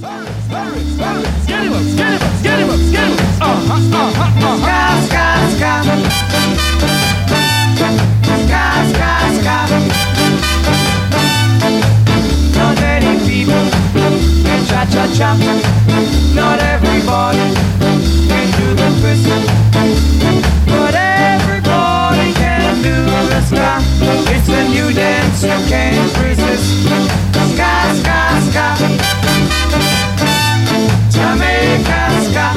Not many people can cha-cha-cha. Not everybody can do the twist, but everybody can do the ska. It's a new dance you can't resist. Ska, ska, ska. Jamaica ska.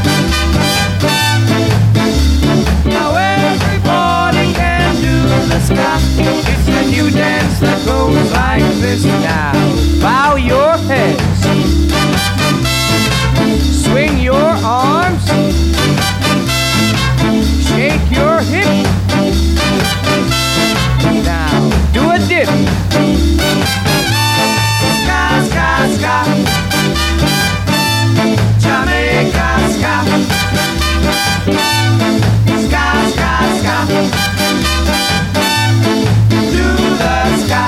Now everybody can do the ska. It's a new dance that goes like this. Now bow your heads, swing your arms, shake your hips. Now do a dip. Ska, ska, ska. Jamaica ska. Ska, ska, ska. Do the ska.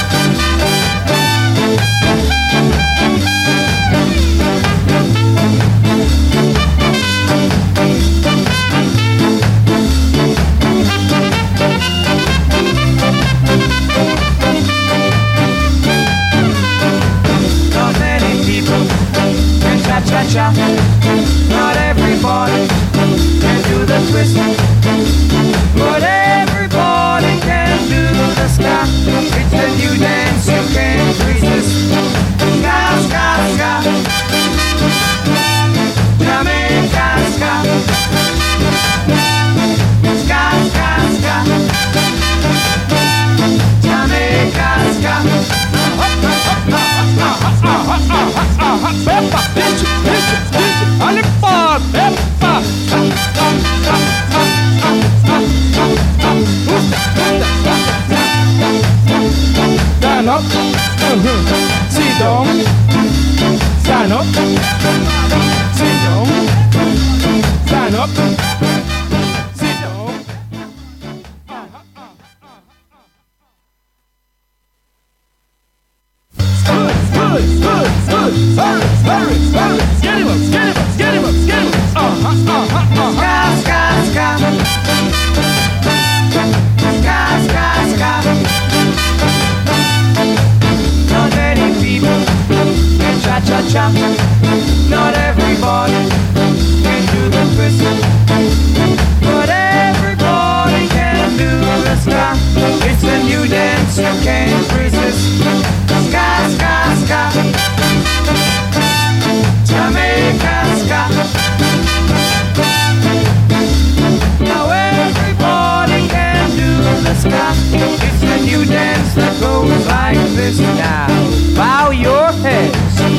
Not many people can cha-cha-cha. Not everybody can do the twist, but everybody can do the ska. It's a new dance you can't resist. Ska, ska, ska. Jamaica ska. Ska, ska, ska. Jamaica ska. Peppa, bitch, Alippa, Peppa. Stand up, sit down. Stand up, sit down. Stand up, sit down. Get him up, get him up, get him up, get him up. Ska, ska, ska. Ska, ska, ska. Not many people can cha-cha-cha. Not everybody can do the twist, but everybody can do the ska. It's a new dance you can't resist. Ska, ska, ska. Jamaica ska. Now everybody can do the ska. It's a new dance that goes like this. Now bow your heads.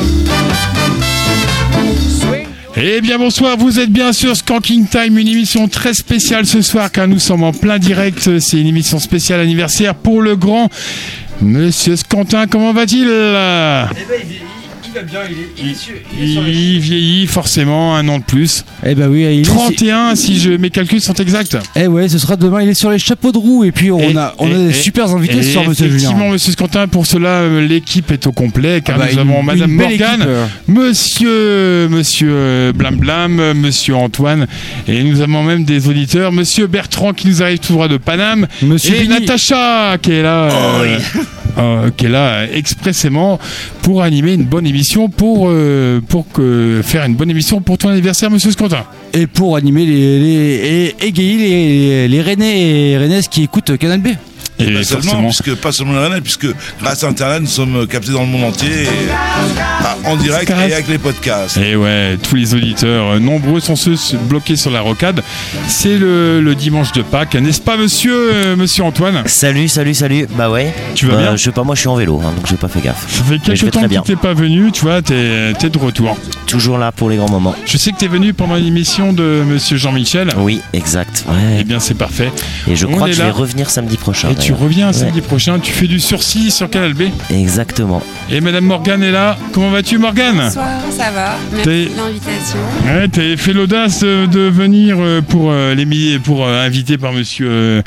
Swing. Eh bien bonsoir, vous êtes bien sur Skanking Time, une émission très spéciale ce soir car nous sommes en plein direct. C'est une émission spéciale anniversaire pour le grand Monsieur Scantin. Comment va-t-il? Eh ben, il va bien, il vieillit forcément, un an de plus. Eh ben oui, il 31 si mes calculs sont exacts. Eh ouais, ce sera demain, il est sur les chapeaux de roue et puis on a des super invités ce soir, monsieur Julien. Effectivement, monsieur Scantin, pour cela l'équipe est au complet car nous avons madame Morgane, monsieur Blam Blam, monsieur Antoine et nous avons même des auditeurs, monsieur Bertrand qui nous arrive tout droit de Paname, monsieur et Natacha qui est là. Qui est là expressément pour animer une bonne émission, pour faire une bonne émission pour ton anniversaire, monsieur Scantin. Et pour animer et égayer les Rennais et Rennaises qui écoutent Canal B. Et pas seulement les Rennais, puisque grâce à Internet, nous sommes captés dans le monde entier, en direct et avec les podcasts. Et ouais, tous les auditeurs, nombreux sont ceux bloqués sur la rocade. C'est le dimanche de Pâques, n'est-ce pas, monsieur Antoine? Salut. Bah ouais. Tu vas bien? Je sais pas, moi je suis en vélo, donc j'ai pas fait gaffe. Ça fait quelques temps que tu n'étais pas venu, tu vois, t'es de retour. Toujours là pour les grands moments. Je sais que t'es venu pendant l'émission de monsieur Jean-Michel. Oui, exact. Ouais. Eh bien, c'est parfait. Et je crois que je vais revenir samedi prochain. tu reviens samedi prochain. Tu fais du sursis sur Canal B. Exactement. Et Madame Morgane est là. Comment vas-tu, Morgane ? Bonsoir, ça va. Merci de l'invitation. Ouais, t'as fait l'audace de venir pour invité par Monsieur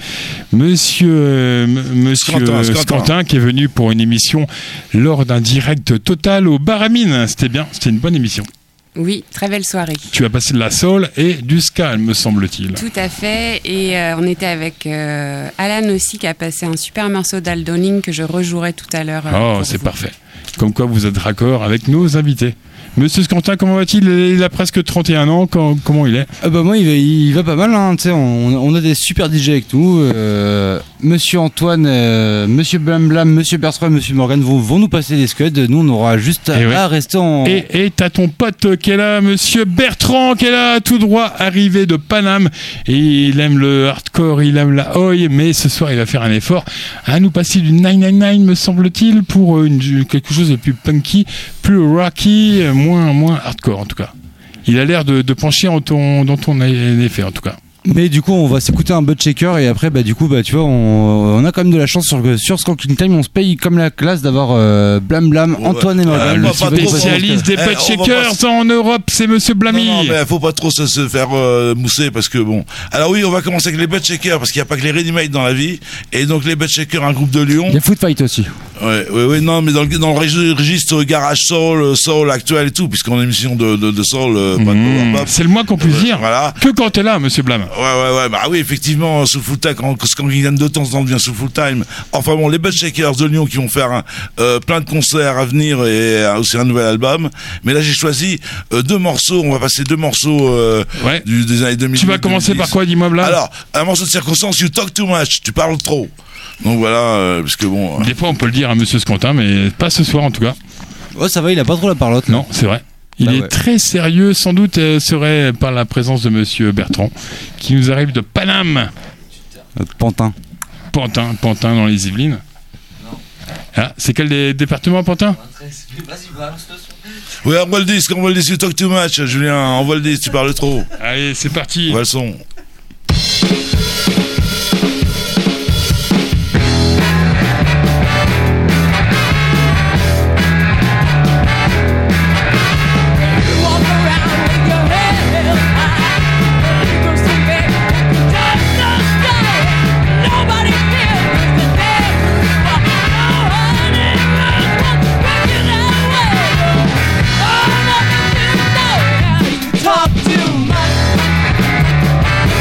Scantin, qui est venu pour une émission lors d'un direct total au Bar à Mine. C'était bien, c'était une bonne émission. Oui, très belle soirée. Tu as passé de la soul et du ska, me semble-t-il. Tout à fait. Et on était avec Alan aussi, qui a passé un super morceau d'Aldoning que je rejouerai tout à l'heure. C'est parfait. Comme quoi vous êtes raccord avec nos invités. Monsieur Scantin, comment va-t-il ? Il a presque 31 ans. Comment il est ? Moi, il va pas mal. Hein. On a des super DJ avec nous. Monsieur Antoine, Monsieur Blamblam, Monsieur Bertrand, Monsieur Morgan vont nous passer des scuds. Nous, on aura juste à rester en... Et t'as ton pote qui est là, Monsieur Bertrand, qui est là, tout droit, arrivé de Paname. Et il aime le hardcore, il aime la oi, mais ce soir, il va faire un effort à nous passer du 999, me semble-t-il, pour quelque chose de plus punky, plus rocky, moins hardcore en tout cas. Il a l'air de pencher dans ton effet en tout cas. Mais du coup, on va s'écouter un butt shaker et après, tu vois, on a quand même de la chance sur Skanking Time. On se paye comme la classe d'avoir Blam Blam, Antoine et Morgan. Le spécialiste des butt shakers en Europe, c'est Monsieur Blamy. Non, mais faut pas trop se faire mousser parce que bon. Alors oui, on va commencer avec les butt shakers parce qu'il n'y a pas que les ready-made dans la vie. Et donc les butt shakers, un groupe de Lyon. Il y a Foot Fight aussi. Ouais, non, mais dans le registre garage soul actuel et tout, puisqu'on est une émission de soul, pas de power pop. C'est le moins qu'on puisse dire. Voilà. Que quand t'es là, Monsieur Blam. Ouais, bah oui, effectivement, sous full time, quand il gagne de temps en temps, devient sous full time. Enfin bon, les Butt Shakers de Lyon qui vont faire plein de concerts à venir et aussi un nouvel album. Mais là, j'ai choisi deux morceaux. On va passer deux morceaux des années 2000. Tu vas commencer par quoi, dis-moi, Blam ? Alors, un morceau de circonstance, You Talk Too Much, tu parles trop. Donc voilà, parce que bon. Des fois, on peut le dire à Monsieur Scantin, mais pas ce soir en tout cas. Ouais, ça va, il a pas trop la parlotte. Non, c'est vrai. Il est très sérieux, sans doute serait par la présence de Monsieur Bertrand, qui nous arrive de Paname. Pantin dans les Yvelines. Ah, c'est quel département, Pantin ? Oui, envoie le disque, You Talk Too Much, Julien, envoie le disque, tu parles trop. Allez, c'est parti. Envoie le son. Talk too much.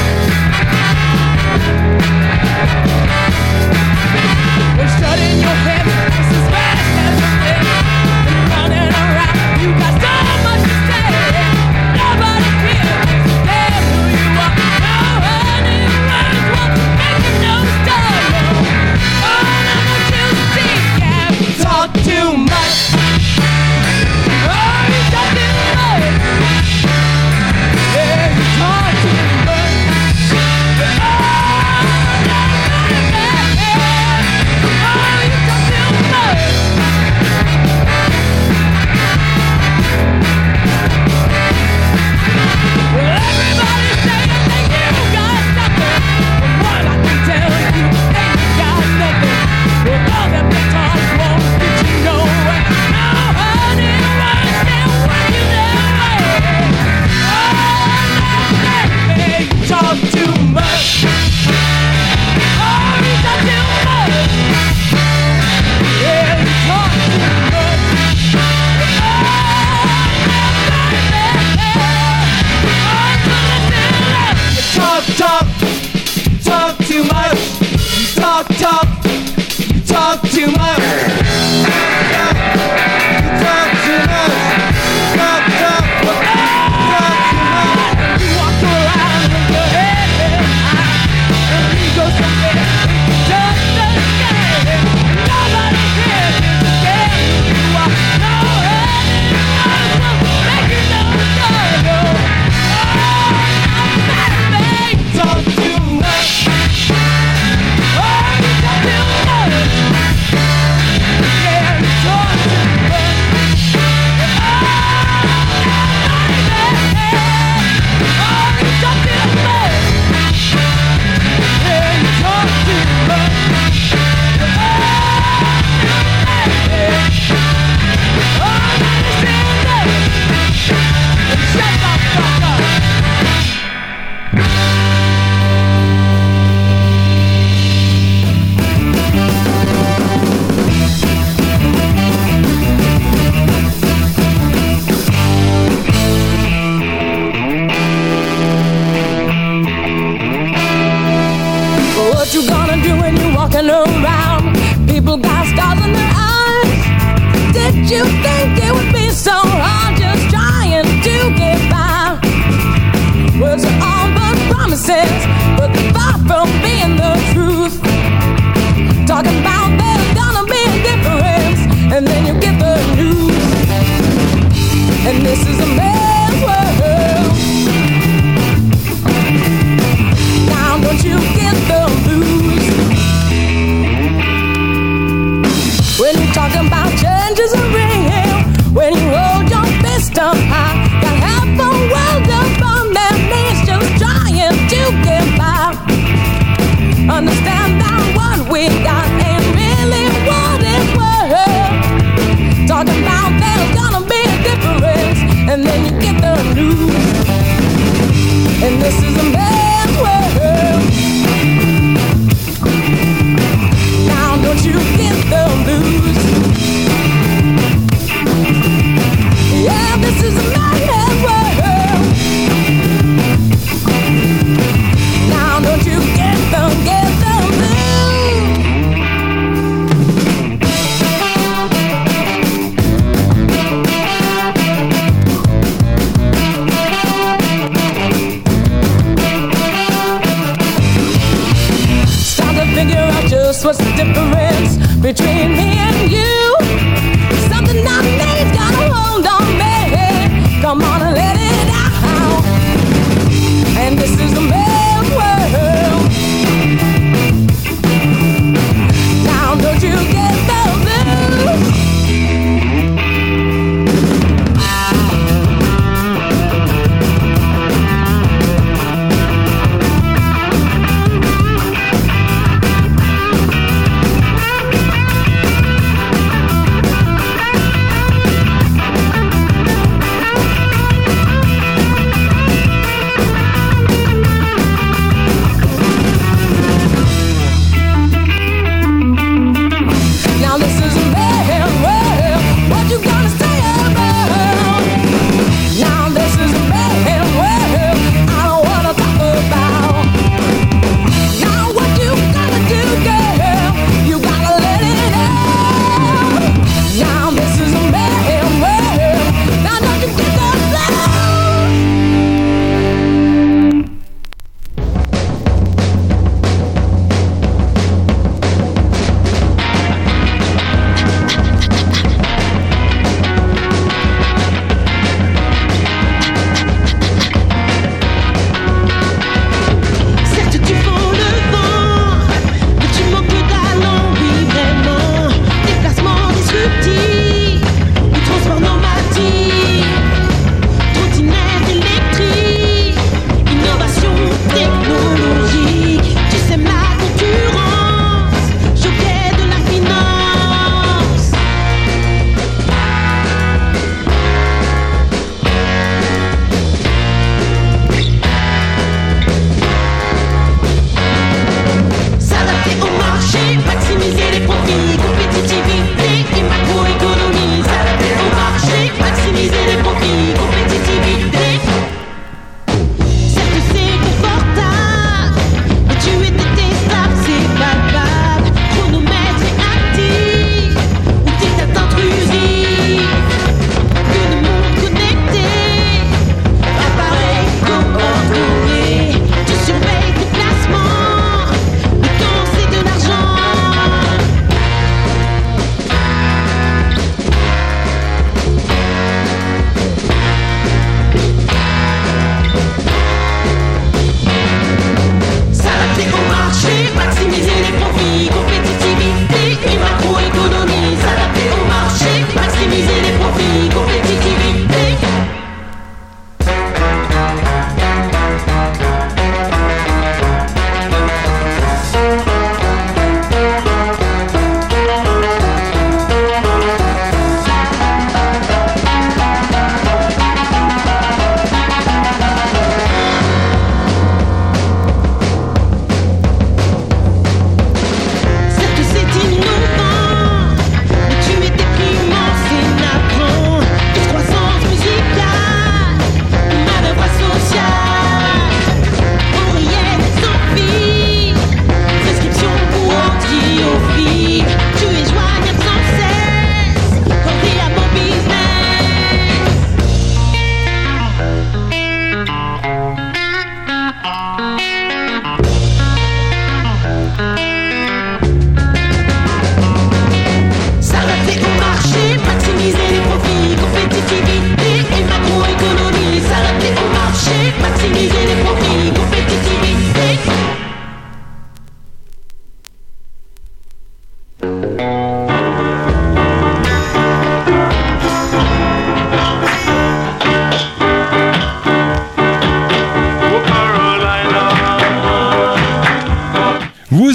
this is a man's world. Now don't you get the blues when you're talking about changes and real. When you hold your fist up high, got half the world up on their knees, just trying to get by. Understand that what we got ain't really what it was. Talking about there's gonna be a difference, and then you get the news. And this is a man's world. Now don't you get the blues? Yeah, this is a man's world. Now don't you get the blues? Start to figure out just what's the difference between me and you. Something I need, gotta hold on, baby. Come on and let it out. And this is the man's world. Now don't you get the blues?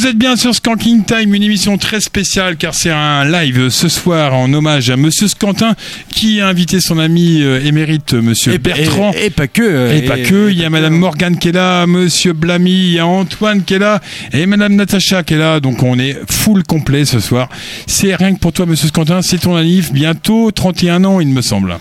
Vous êtes bien sur Skanking Time, une émission très spéciale car c'est un live ce soir en hommage à Monsieur Scantin qui a invité son ami émérite Monsieur Bertrand. Et pas que. Il y a Madame Morgane qui est là, Monsieur Blamy, il y a Antoine qui est là et Madame Natacha qui est là. Donc on est full complet ce soir. C'est rien que pour toi Monsieur Scantin, c'est ton anniv, bientôt 31 ans il me semble.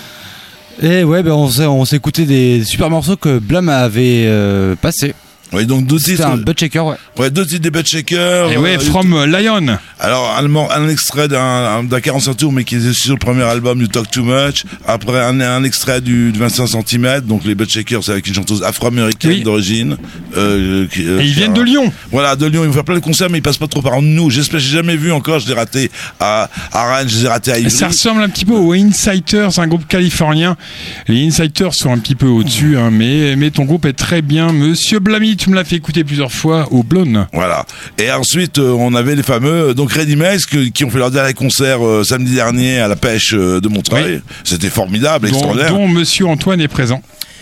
Et ouais, on s'est écouté des super morceaux que Blam avait passés. Oui, donc deux titres. C'était un butt shaker, ouais. Ouais, deux titres des butt shakers. Et ouais, From Lion. Alors, un extrait d'un 45 tours, mais qui est sur le premier album du Talk Too Much. Après, un extrait du 25 cm. Donc, les butt shakers, c'est avec une chanteuse afro-américaine d'origine. Et ils viennent de Lyon. Voilà, de Lyon. Ils vont faire plein de concerts, mais ils passent pas trop par nous. J'ai jamais vu encore. Je l'ai raté à Rennes, je les ai ratés à Ivry. Ça ressemble un petit peu aux Insiders, un groupe californien. Les Insiders sont un petit peu au-dessus, hein, mais ton groupe est très bien. Monsieur Blamy, tu me l'as fait écouter plusieurs fois au Blonde. Voilà. Et ensuite, on avait les fameux donc Ready Mess qui ont fait leur dernier concert samedi dernier à la Pêche de Montreuil. Oui. C'était formidable, extraordinaire. Dont Monsieur Antoine est présent.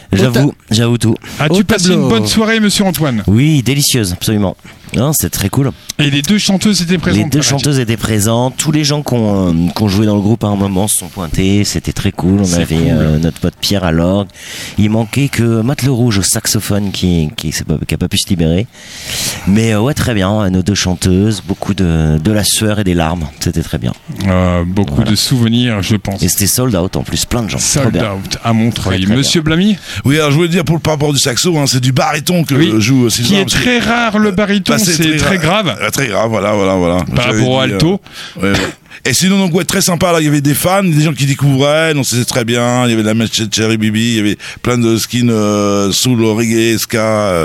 J'avoue tout. As-tu passé une bonne soirée, Monsieur Antoine? Oui, délicieuse, absolument. Non, c'est très cool. Et les deux chanteuses étaient présentes. Les deux chanteuses étaient présentes. Tous les gens qui ont joué dans le groupe à un moment se sont pointés. C'était très cool. On avait notre pote Pierre à l'orgue. Il manquait que Matt Le Rouge au saxophone qui a pas pu se libérer. Mais ouais, très bien. Nos deux chanteuses, beaucoup de la sueur et des larmes. C'était très bien. Beaucoup de souvenirs, je pense. Et c'était sold out en plus, plein de gens. Sold out à Montreuil. Monsieur Blamy? Oui, alors je voulais dire par rapport du saxo, hein, c'est du baryton que joue Sylvain. Qui est très rare, le baryton. C'est très grave. Très grave, voilà. Par rapport au alto. Ouais. Et sinon, donc, ouais, très sympa, là, il y avait des fans, des gens qui découvraient, donc c'était très bien, il y avait de la match de Cherry Bibi, il y avait plein de skins soul, reggae, ska,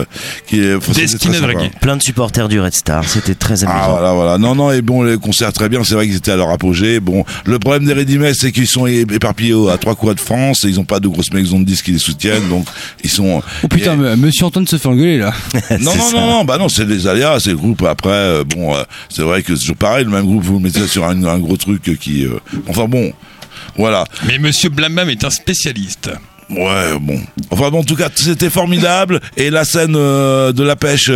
des skins de reggae. Plein de supporters du Red Star, c'était très amusant. Voilà. Non, et bon, les concerts très bien, c'est vrai qu'ils étaient à leur apogée. Bon, le problème des Ready Mess, c'est qu'ils sont éparpillés à 3 coins de France, et ils ont pas de grosses maisons de disques qui les soutiennent, donc ils sont... Oh putain, Monsieur Antoine se fait engueuler, là. non, c'est les aléas, c'est le groupe, après, c'est vrai que c'est toujours pareil, le même groupe, vous le mettez sur un gros truc qui... enfin bon, voilà. Mais Monsieur Blambam est un spécialiste. Ouais, bon. Enfin bon, en tout cas, c'était formidable. Et la scène de la Pêche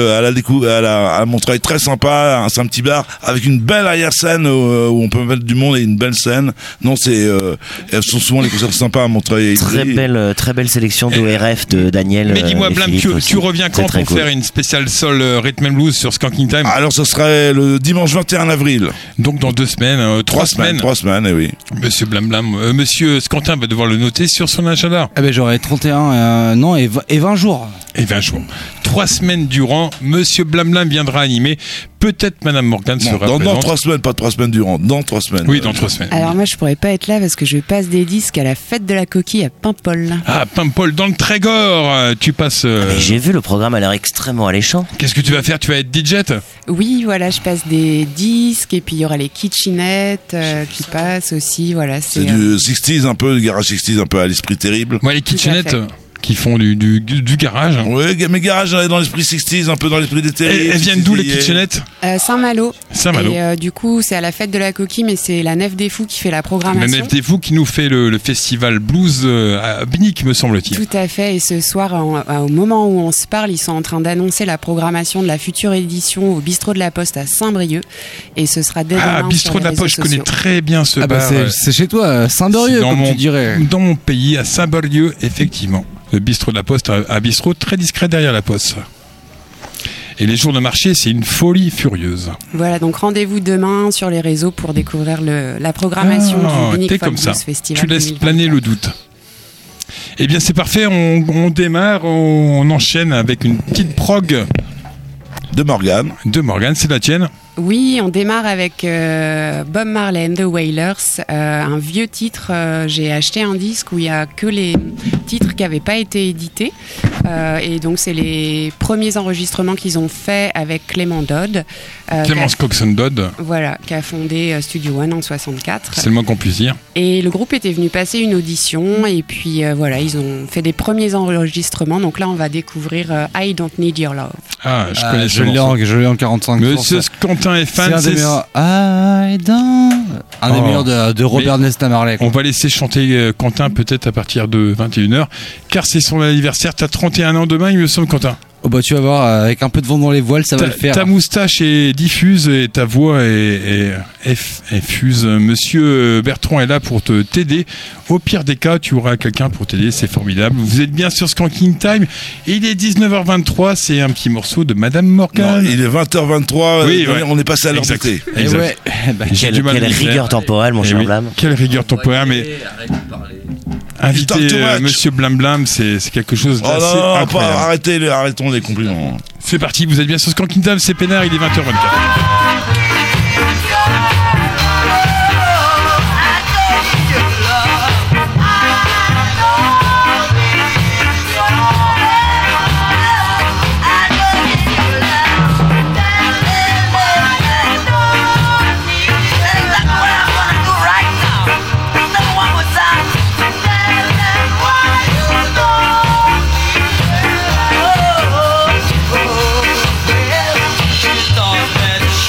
à Montreuil, très sympa. C'est un petit bar avec une belle arrière-scène où on peut mettre du monde et une belle scène. Non, elles sont souvent les concerts sympas à Montreuil. Très belle sélection d'ORF de Daniel. Mais dis-moi, Blam, tu reviens quand pour faire une spéciale Soul Rhythm and Blues sur Skanking Time? Alors, ce serait le dimanche 21 avril. Donc dans 2 semaines, 3 semaines. 3 semaines, eh oui. Monsieur Blamblam, Monsieur Scantin va devoir le noter sur son agenda. Ah ben j'aurai 31 et 20 jours. Et 20 jours. 3 semaines durant, Monsieur Blamblam viendra animer. Peut-être Madame Morgane sera présente. Dans 3 semaines, pas 3 semaines durant. Dans 3 semaines. Oui, dans 3 semaines. Alors moi, je pourrais pas être là parce que je passe des disques à la fête de la coquille à Paimpol. Ah, Paimpol, dans le Trégor. Tu passes... Mais j'ai vu, le programme a l'air extrêmement alléchant. Qu'est-ce que tu vas faire? Tu vas être DJ? Oui, voilà, je passe des disques et puis il y aura les kitchenettes qui passent aussi. Voilà, c'est du 60s un peu, du garage 60s un peu à l'esprit terrible. Ouais, les kitchenettes qui font du garage. Oui, mais garage dans l'esprit 60s, un peu dans l'esprit des terribles. Elles viennent d'où les kitchenettes? Saint-Malo. Saint-Malo. Et du coup, c'est à la fête de la coquille, mais c'est la Nef des Fous qui fait la programmation. La Nef des Fous qui nous fait le festival blues à Binic, me semble-t-il. Tout à fait. Et ce soir, au moment où on se parle, ils sont en train d'annoncer la programmation de la future édition au Bistrot de la Poste à Saint-Brieuc. Et ce sera dès demain. Bistrot de la Poste, je connais très bien ce bar. C'est chez toi, Saint-Brieuc, comme tu dirais. Dans mon pays, à Saint-Brieuc, effectivement. Le bistrot de la Poste, un bistrot très discret derrière la Poste. Et les jours de marché, c'est une folie furieuse. Voilà, donc rendez-vous demain sur les réseaux pour découvrir la programmation du Binic Folk Blues Festival. Tu laisses planer le doute. Eh bien, c'est parfait, on démarre, on enchaîne avec une petite prog. De Morgane. De Morgane, c'est la tienne? Oui, on démarre avec Bob Marley and the Wailers, un vieux titre. J'ai acheté un disque où il n'y a que les titres qui n'avaient pas été édités. Et donc, c'est les premiers enregistrements qu'ils ont faits avec Clément Dodd. Clémence Coxon Dodd. Voilà, qui a fondé Studio One en 64. C'est le moins qu'on puisse dire. Et le groupe était venu passer une audition. Et puis, voilà, ils ont fait des premiers enregistrements. Donc là, on va découvrir I Don't Need Your Love. Ah, je connais ce morceau. Je l'ai en 45. Monsieur Quentin est fan. C'est un des meilleurs. Un des meilleurs de Robert Nesta Marley. On va laisser chanter Quentin peut-être à partir de 21h, car c'est son anniversaire. T'as 31 ans demain, il me semble, Quentin. Oh bah tu vas voir, avec un peu de vent dans les voiles, ça va le faire. Ta moustache est diffuse et ta voix est fuse. Monsieur Bertrand est là pour t'aider. Au pire des cas, tu auras quelqu'un pour t'aider, c'est formidable. Vous êtes bien sur Skanking Time et il est 19h23, c'est un petit morceau de Madame Morgan. Non, il est 20h23, oui, on est passé à l'heure d'été. Ouais. Quelle rigueur temporelle, mon cher Blam. Quelle rigueur temporelle, mais... Inviter Monsieur Blam Blam, c'est quelque chose d'assez incroyable. Arrêtons les compliments. C'est parti, vous êtes bien sur Skanking Time, c'est Pénard, il est 20h24. Thought that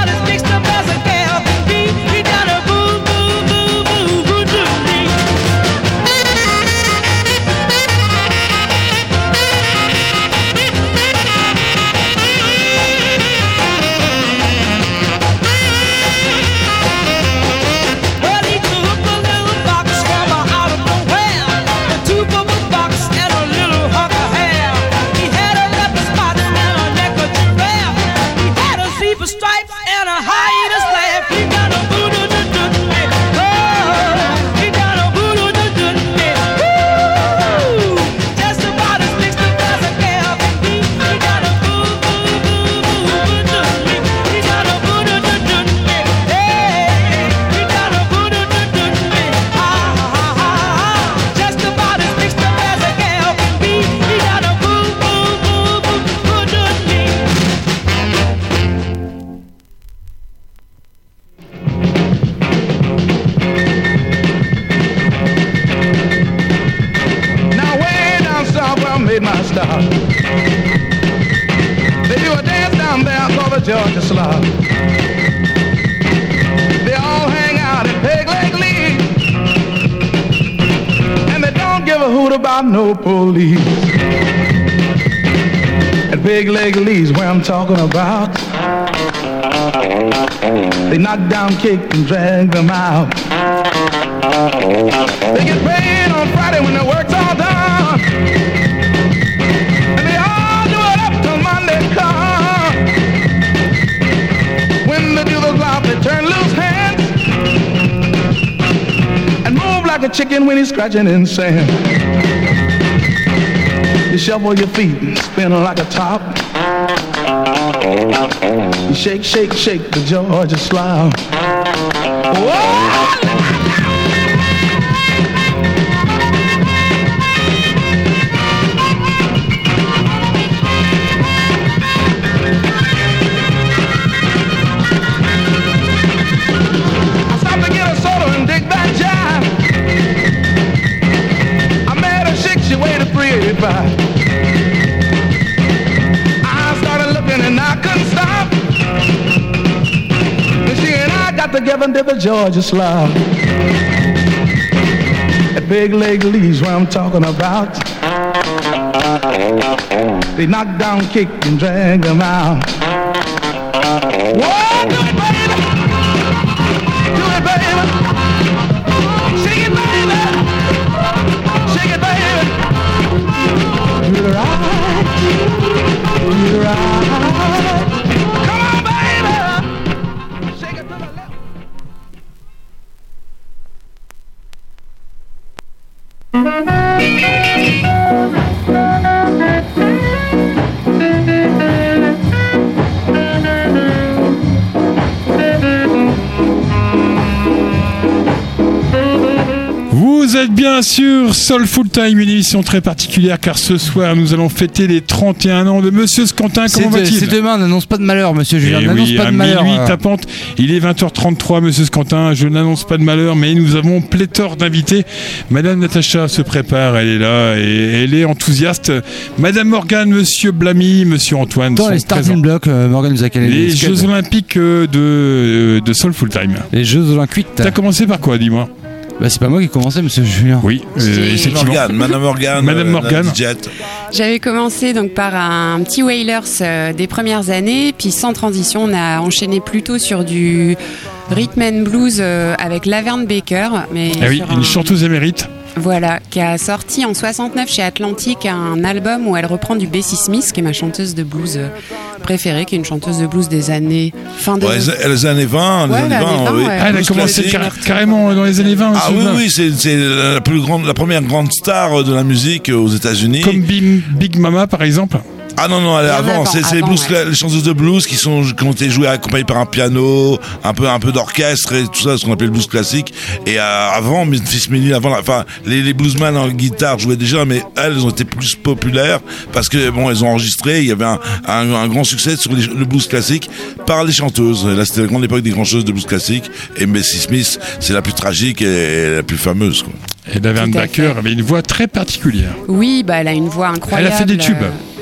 about as mixed up as a gal can be. He done a boo, boo, boo, boo, boo to me. Well, he took a little box from out of nowhere, a two-bubble box and a little hunk of hair. He had a leopard spot and a neck of giraffe. He had a zebra stripe and a hyena's laugh. He done a boo-doo-doo-doo-doo. Oh, he done a boo-doo-doo-doo-doo. Woo! Just about as mixed up as a gal can be. He done a boo-boo-boo-boo-doo-doo. He done a boo-doo-doo-doo-doo. Hey, he done a boo-doo-doo-doo-doo. Just about as mixed up as a gal can be. He done a boo-boo-boo-boo-doo-doo. Now way down south where I made my stop, they do a dance down there called the Georgia Slop. They all hang out in Peg Leg Lee, and they don't give a hoot about no police. And Peg Leg Lee's where I'm talking about. They knock down cake and drag them out. They get paid on Friday when the work's all done, and they all do it up till Monday come. When they do the flop, they turn loose hands and move like a chicken when he's scratching in sand. You shuffle your feet and spin like a top. You shake, shake, shake the Georgia Slop. Whoa! I started looking and I couldn't stop. And she and I got together and did the Georgia Slop. That Peg Leg Lee's where I'm talking about. They knock down kick and drag them out. Whoa, do it, baby! Do it, baby! Shake it, baby! Shake it, baby! Do it right, do it right. Come on, baby, shake it to the left. Vous êtes bien sûr Soulful Time, une émission très particulière car ce soir nous allons fêter les 31 ans de Monsieur Scantin. Comment va-t-il ? C'est demain, n'annonce pas de malheur, monsieur Julien. N'annonce pas de malheur. Minuit tapante, il est 20h33, Monsieur Scantin. Je n'annonce pas de malheur, mais nous avons pléthore d'invités. Madame Natacha se prépare, elle est là et elle est enthousiaste. Madame Morgane, Monsieur Blamy, Monsieur Antoine. Dans les starting blocks, Morgane nous a calé les Jeux Olympiques de Soulful Time. Les Jeux Olympiques. T'as commencé par quoi, dis-moi ? Bah, c'est pas moi qui ai commencé, monsieur Julien. Oui, effectivement. Madame Morgane. J'avais commencé donc par un petit Wailers des premières années, puis sans transition, on a enchaîné plutôt sur du rhythm and blues avec Laverne Baker. Mais une chanteuse émérite. Voilà, qui a sorti en 69 chez Atlantic un album où elle reprend du Bessie Smith, qui est ma chanteuse de blues préférée, qui est une chanteuse de blues des années fin des les années 20, oui. Elle a commencé carrément dans les années 20. Ah oui, c'est la première grande star de la musique aux États-Unis. Comme Big Mama par exemple. Ah non, elle est avant. C'est les blues, les chanteuses de blues qui ont été jouées accompagnées par un piano, un peu d'orchestre et tout ça, ce qu'on appelle le blues classique. Et avant, Memphis Minnie, les bluesmen en guitare jouaient déjà, mais elles ont été plus populaires parce que elles ont enregistré. Il y avait un grand succès sur le blues classique par les chanteuses. Et là, c'était la grande époque des grandes chanteuses de blues classique. Et Bessie Smith, c'est la plus tragique et la plus fameuse, quoi. Et Laverne Baker avait une voix très particulière. Oui, elle a une voix incroyable. Elle a fait des tubes.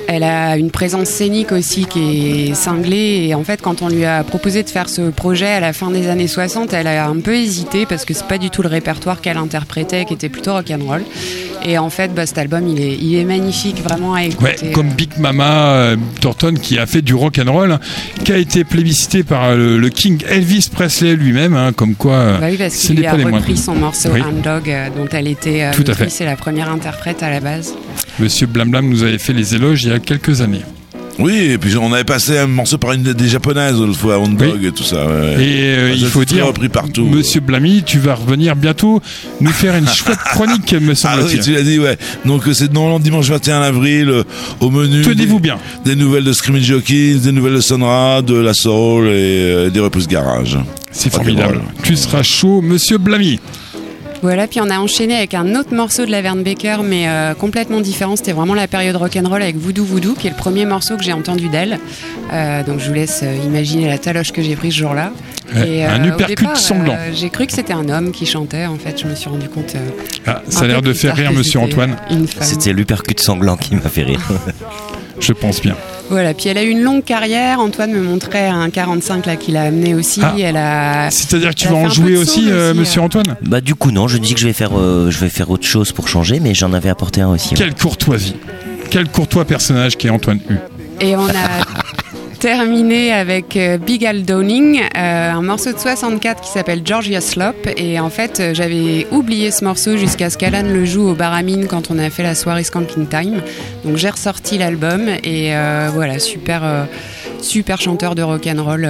Elle a une présence scénique aussi qui est cinglée. Et en fait, quand on lui a proposé de faire ce projet à la fin des années 60, elle a un peu hésité parce que c'est pas du tout le répertoire qu'elle interprétait, qui était plutôt rock'n'roll. Et en fait, cet album, il est magnifique, vraiment à écouter. Ouais, comme Big Mama Thornton, qui a fait du rock'n'roll, qui a été plébiscité par le King Elvis Presley lui-même, comme quoi. Bah oui, parce ce qu'il n'est lui a pas les repris moindres. son morceau Hound Dog, dont elle était Tout à fait. c'est la première interprète à la base. Monsieur Blam Blam nous avait fait les éloges il y a quelques années. Oui, et puis on avait passé un morceau par une des japonaises l'autre fois, Hound Dog et tout ça. Ouais. Et il faut dire, repris partout. Monsieur Blamy, tu vas revenir bientôt nous faire une chouette chronique, me semble-t-il. Ah oui, tu l'as dit, ouais. Donc c'est normalement dimanche 21 avril, au menu. Tenez-vous bien. Des nouvelles de Screaming Hawkins, des nouvelles de Sonra, de La Soul et des reprises garage. C'est formidable. Tu seras chaud, Monsieur Blamy. Voilà, puis on a enchaîné avec un autre morceau de Laverne Baker, mais complètement différent. C'était vraiment la période rock'n'roll avec Voodoo Voodoo, qui est le premier morceau que j'ai entendu d'elle. Donc je vous laisse imaginer la taloche que j'ai prise ce jour-là. Et, un uppercut sanglant. J'ai cru que c'était un homme qui chantait, en fait. Je me suis rendu compte. Ça a l'air de faire rire Monsieur Antoine. C'était l'uppercut sanglant qui m'a fait rire. Je pense bien. Voilà, puis elle a eu une longue carrière. Antoine me montrait un 45 là qu'il a amené aussi. C'est-à-dire que tu vas en jouer aussi, Monsieur Antoine ? Bah du coup non, je dis que je vais faire autre chose pour changer, mais j'en avais apporté un aussi. Quelle courtoisie, quel courtois personnage qui est Antoine U. Et on a terminé avec Big Al Downing, un morceau de 64 qui s'appelle Georgia Slop. Et en fait, j'avais oublié ce morceau jusqu'à ce qu'Alan le joue au Baramine quand on a fait la soirée Skanking Time. Donc j'ai ressorti l'album et voilà, super chanteur de rock'n'roll.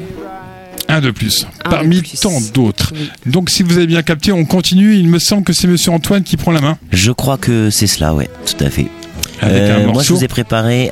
Un de plus, parmi tant d'autres. Oui. Donc si vous avez bien capté, on continue. Il me semble que c'est Monsieur Antoine qui prend la main. Je crois que c'est cela, ouais, tout à fait. Avec un morceau. Moi, je vous ai préparé.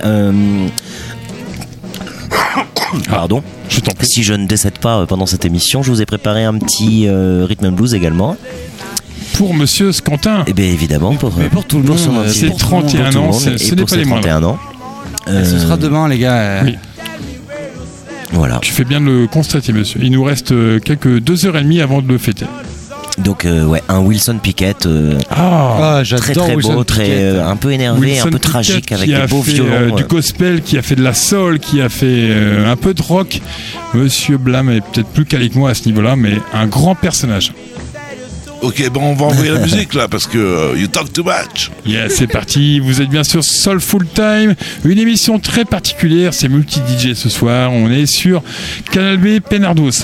Pardon. Je t'en prie. Si je ne décède pas pendant cette émission, je vous ai préparé un petit rhythm and blues également. Pour Monsieur Scantin. Eh bien évidemment, pour tout le monde. C'est 31 ans, ce n'est pas les moindres. 31 ans. Ce sera demain, les gars. Oui. Voilà. Tu fais bien de le constater, monsieur. Il nous reste quelques 2h30 avant de le fêter. Donc ouais, un Wilson Pickett j'adore très très Wilson beau, très un peu énervé, Wilson un peu tragique Pickett avec des beaux violons. Du gospel, qui a fait de la soul, qui a fait un peu de rock. Monsieur Blam est peut-être plus calé que moi à ce niveau-là, mais un grand personnage. Ok, bon, on va envoyer la musique là parce que you talk too much. Yeah, c'est parti. Vous êtes bien sûr Soulful Time, une émission très particulière. C'est multi-DJ ce soir. On est sur Canal B Penardos.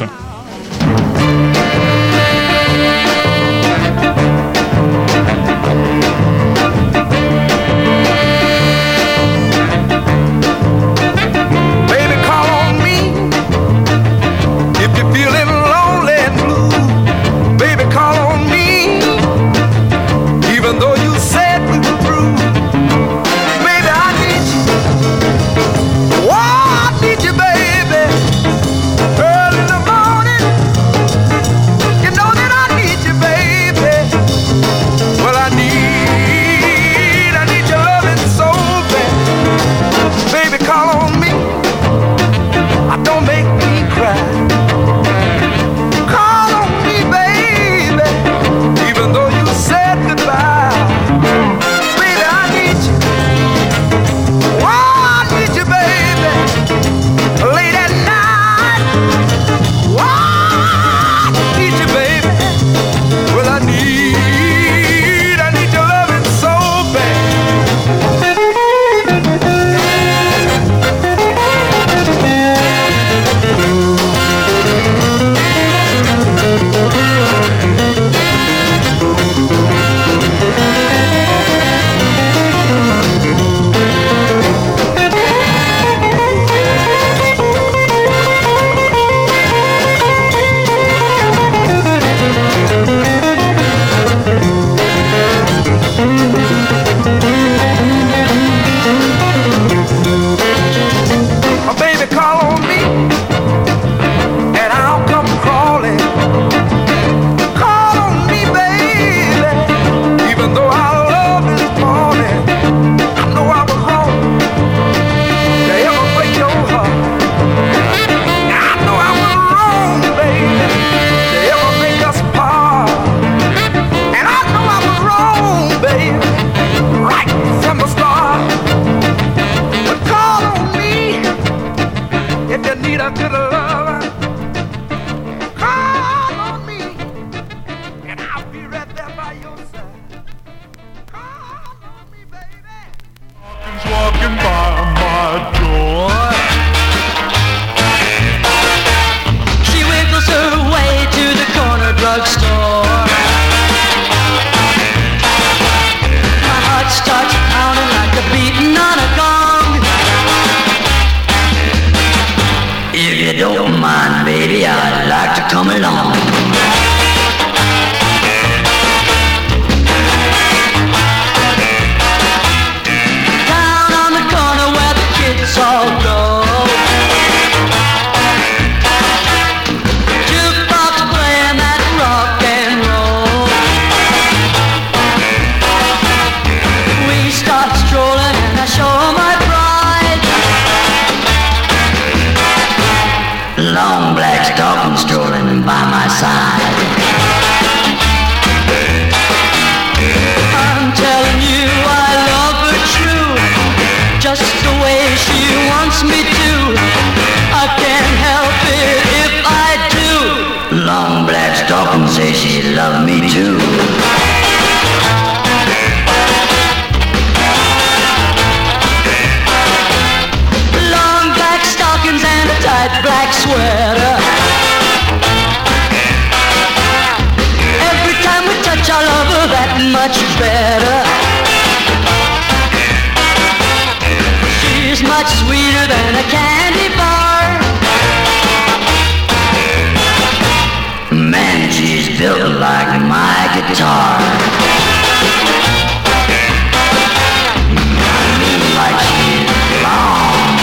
Early in the morning. come along. Down on the corner where the kids all go, jukebox playing that rock and roll. We start strolling and I show my pride. Long black stocking strolling by my side. I'm telling you I love her true, just the way she wants me to. I can't help it if I do. Long black stocking say she love me too. Long black stockings and a tight black sweater. Every time we touch I love her that much better. She's much sweeter than a candy bar. Man, she's built like my guitar. I mean like she's long,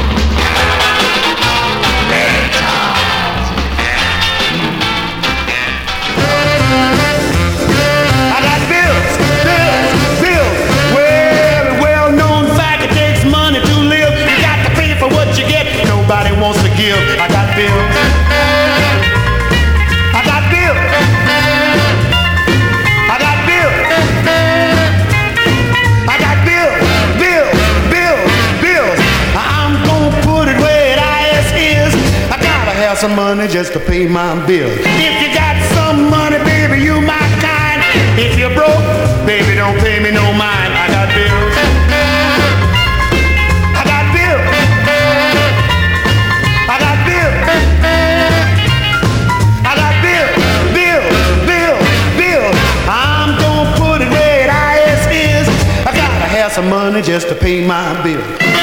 very tall. I got bills. Well-known fact, it takes money to live. You got to pay for what you get. Nobody wants to give. I got bills. I got bills. I got bills. I got bills. I'm gonna put it where it is. I gotta have some money just to pay my bills. If you got some money, baby, you my kind. If you're broke, baby, don't pay me no mind. I got bills. I got bills. I got bills. I got bills. I'm gonna put it where it is. I gotta have some money just to pay my bills.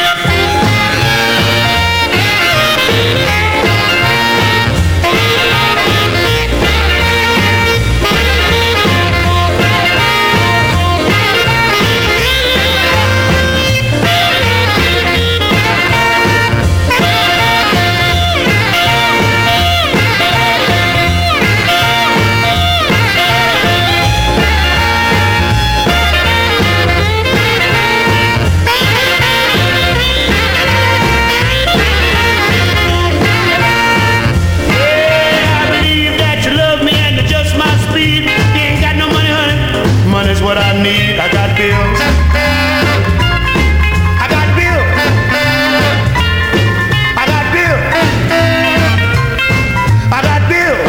What I need, I got bills. I got bills. I got bills. I got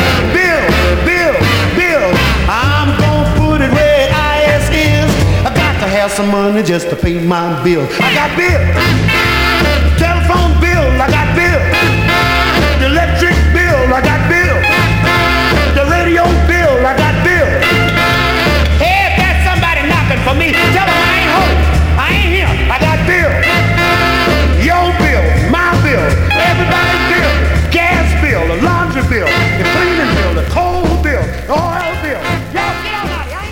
bills. I'm gonna put it where it is. I got to have some money just to pay my bills. I got bills. Telephone bill, I got bills. The electric bill, I got bills. The radio bill, I got bills. For me, tell them I ain't home, I ain't here, I got bills. Your bill, my bill, everybody's bill. Gas bill, the laundry bill, the cleaning bill, the coal bill, the oil bill. Y'all get on out here, I ain't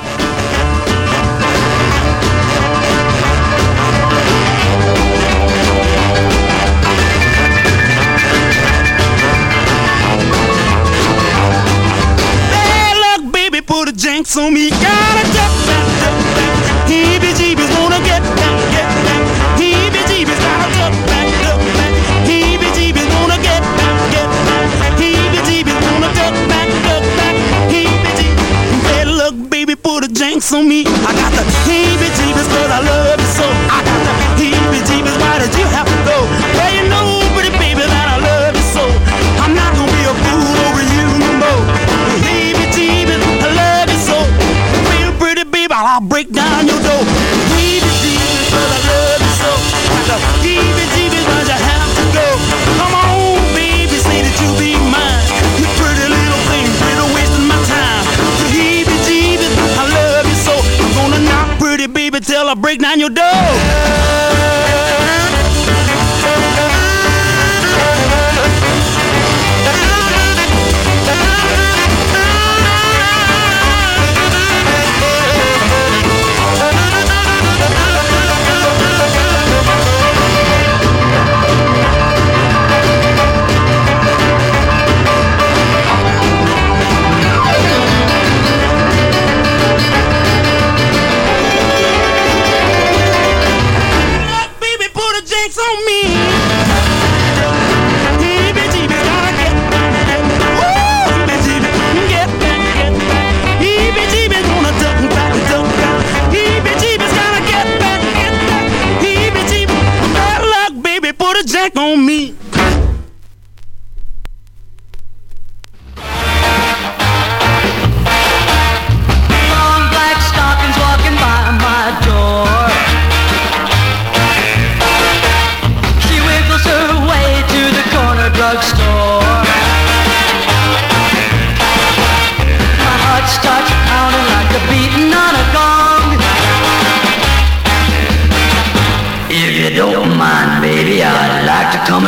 gonna hey, look, baby, put a jinx on me. Gotta duck that. Heebie-jeebies wanna get down. Heebie-jeebies gotta duck back. Heebie-jeebies wanna get down. Heebie-jeebies wanna duck back. Heebie-jeebies. Hey, look, baby, put a jinx on me. I got the heebie-jeebies 'cause I love you so. I got the heebie-jeebies, why did you have to go? Well, you know, pretty baby, that I love you so. I'm not gonna be a fool over you no more. Heebie-jeebies, I love you so. Real pretty baby, I'll break down your door. Heebie-jeebies, 'cause I love you so. Got the heebie-jeebies, why'd you have to go? Come on, baby, say that you'll be mine. You pretty little thing, pretty wasting my time. The heebie-jeebies, I love you so. I'm gonna knock pretty baby till I break down your door.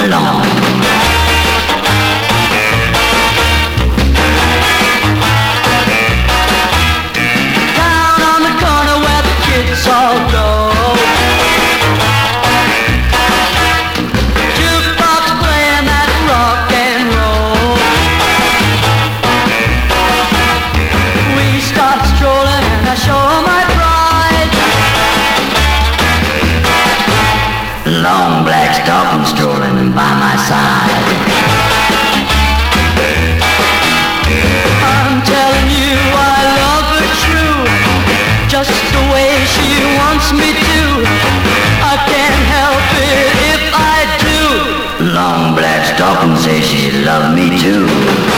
along. Down on the corner where the kids all go. Jukebox playing that rock and roll. We start strolling and I show my pride. Long black stocking strolling by my side. I'm telling you I love her true, just the way she wants me to. I can't help it if I do. Long black stocking says she loves me too.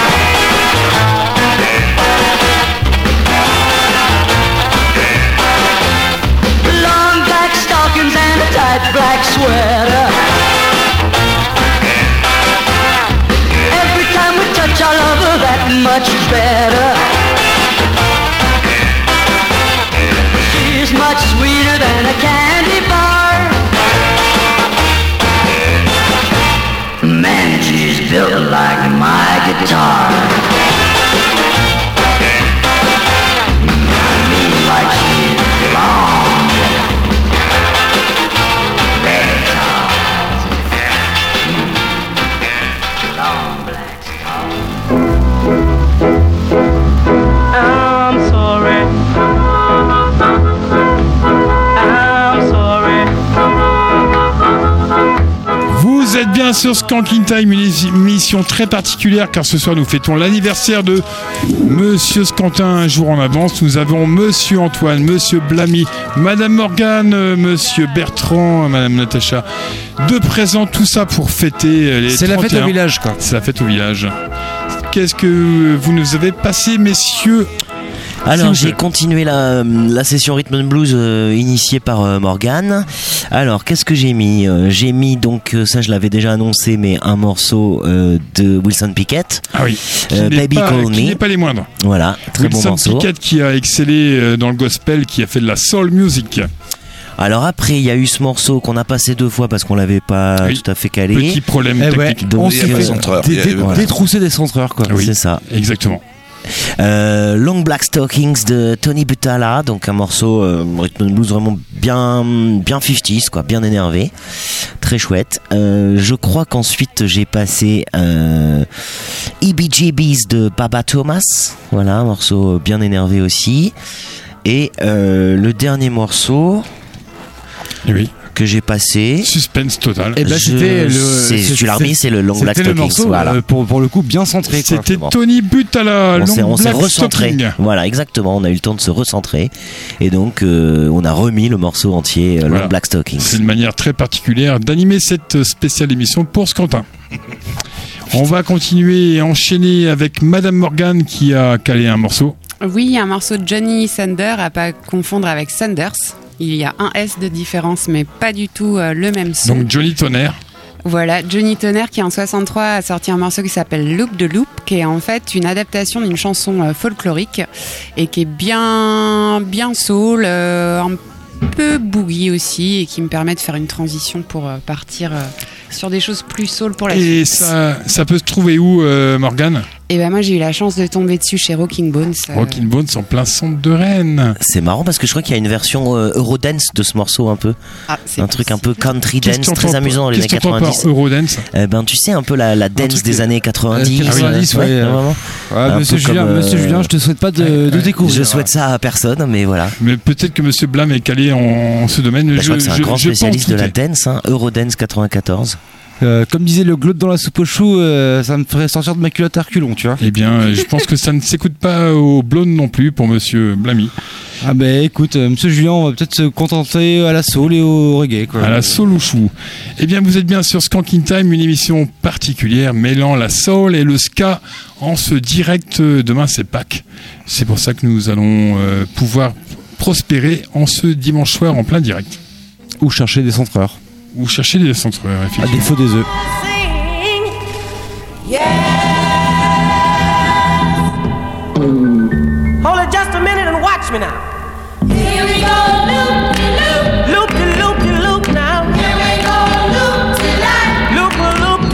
Long black stockings and a tight black sweater. Every time we touch I love her that much better. She's much sweeter than a candy bar. Man, she's built like my guitar. I mean like she's long. Red top. Long black star. I'm sorry. I'm sorry. Vous êtes bien sur Skanking Time, une émission très particulière car ce soir nous fêtons l'anniversaire de Monsieur Scantin un jour en avance. Nous avons Monsieur Antoine, Monsieur Blamy, Madame Morgane, Monsieur Bertrand, Madame Natacha. De présents, tout ça pour fêter les 31. C'est la fête au village, quoi. C'est la fête au village. Qu'est-ce que vous nous avez passé, messieurs? Alors j'ai continué la session Rhythm and Blues initiée par Morgane. Alors qu'est-ce que j'ai mis? J'ai mis donc ça je l'avais déjà annoncé, mais un morceau de Wilson Pickett. Ah oui. Baby Call Me. Qui n'est pas les moindres. Voilà, très bon morceau. Wilson Pickett qui a excellé dans le gospel, qui a fait de la soul music. Alors après il y a eu ce morceau qu'on a passé 2 fois parce qu'on l'avait pas tout à fait calé. Petit problème technique. Ouais, donc on s'est fait détrousser des centreurs, quoi. Oui, c'est ça. Exactement. Long Black Stockings de Tony Butala, donc un morceau rhythm and blues vraiment bien 50s, quoi, bien énervé, très chouette. Je crois qu'ensuite j'ai passé EBGBs de Baba Thomas, voilà, un morceau bien énervé aussi. Et le dernier morceau que j'ai passé, suspense total. Et ben c'était tu l'as remis, c'est le Long Black Stockings. Morceau, voilà. Pour le coup bien centré. C'était Tony Butala. On s'est recentré. Voilà, exactement. On a eu le temps de se recentrer et donc on a remis le morceau entier Long Black Stockings. C'est une manière très particulière d'animer cette spéciale émission pour Scantin. On va continuer et enchaîner avec Madame Morgane qui a calé un morceau. Oui, un morceau de Johnny Thunder, à pas confondre avec Thunders. Il y a un S de différence, mais pas du tout le même son. Donc Johnny Tonnerre. Voilà, Johnny Tonnerre qui en 63 a sorti un morceau qui s'appelle Loop de Loop, qui est en fait une adaptation d'une chanson folklorique et qui est bien soul, un peu boogie aussi, et qui me permet de faire une transition pour partir sur des choses plus soul pour la suite. Et ça peut se trouver où, Morgane? Et ben moi j'ai eu la chance de tomber dessus chez Rocking Bones. Rocking Bones en plein centre de Rennes. C'est marrant parce que je crois qu'il y a une version Eurodance de ce morceau un peu. Un truc un peu country dance, très amusant dans les années 90. Eurodance tu sais un peu la dance des années 90. 90, Monsieur Julien, je te souhaite pas de découvrir. Je souhaite ça à personne, mais voilà. Mais peut-être que Monsieur Blum est calé en ce domaine. Je crois que c'est un grand spécialiste de la dance, Eurodance 94. Comme disait le Glaude dans la soupe aux choux, ça me ferait sortir de ma culotte à reculons, tu vois. Eh bien, je pense que ça ne s'écoute pas au blonde non plus pour Monsieur Blamy. Ah ben écoute, Monsieur Julien, on va peut-être se contenter à la soul et au reggae, quoi. À la soul ou chou. Eh bien, vous êtes bien sur Skanking Time, une émission particulière mêlant la soul et le ska en ce direct. Demain, c'est Pâques. C'est pour ça que nous allons pouvoir prospérer en ce dimanche soir en plein direct. Ou chercher des centreurs. Ou chercher des centreurs, effectivement. À défaut des œufs. Hold it just a minute and watch me now. Here we go, loop de loop, loop de loop de loop now. Here we go, loop de life, loop de loop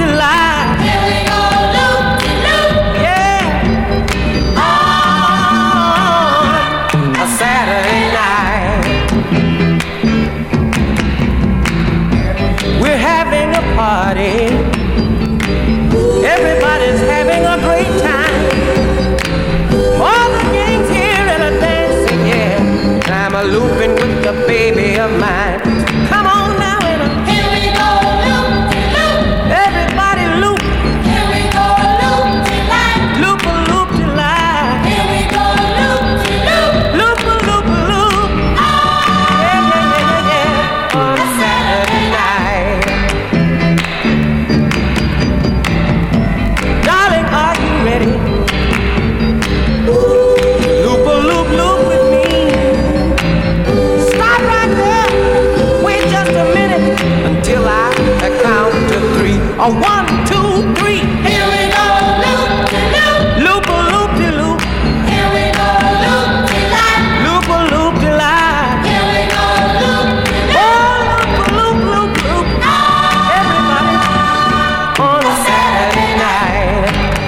A 1, 2, 3. Here we go, loop de loop, loop a loop de loop. Here we go, loop de line, loop a loop de line. Here we go, loop de loop, oh loop a loop loop loop. Everybody on a Saturday night.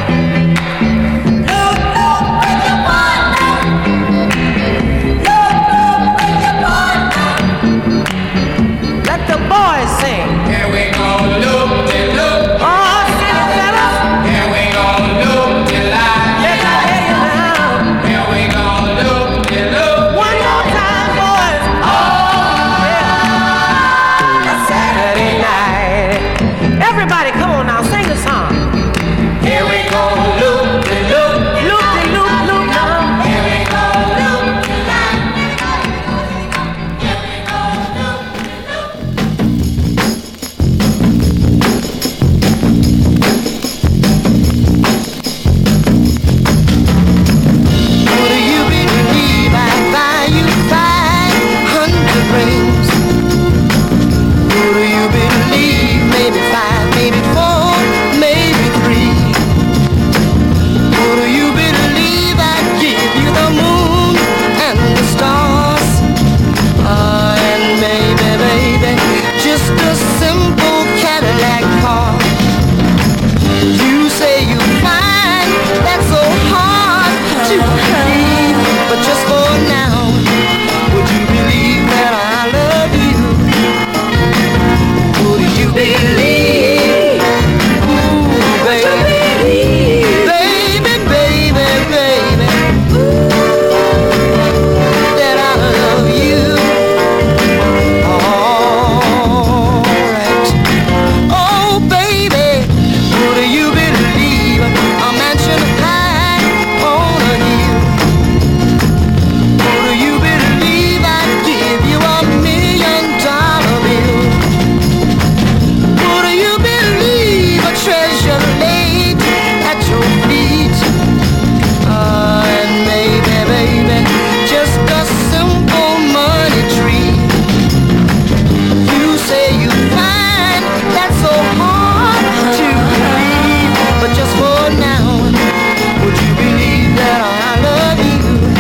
Loop loop with your partner. Loop loop with your partner. Let the boys sing. Here we go, loop de loop. Oh, sing it, fellas. Here we go, loop de line. Let me hear you now. Here we go, loop de loop. One more time, boys. Oh, yeah. A Saturday night. Everybody, come on now, sing a song. Here we go, loop de loop. Loop de loop, loop now. Here we go, loop de line. Here we go, loop de loop. Would you believe I'd buy you 500 rings? Would you believe maybe 5, maybe 4, maybe 3? Would you believe I'd give you the moon and the stars? And maybe, baby, just a simple Cadillac car. You say you find that so hard to believe, but just for now, would you believe that I love you? Would you believe? Ooh, baby, baby, baby, baby, that I love you. Alright. Oh, baby, would you believe a mansion high on a hill? Would you believe I'd give you $1 million bill? Would you believe a treasure laid at your feet? And maybe, baby, just a simple money tree. You say you find that so hard to believe, but just for now, would you believe that I love you?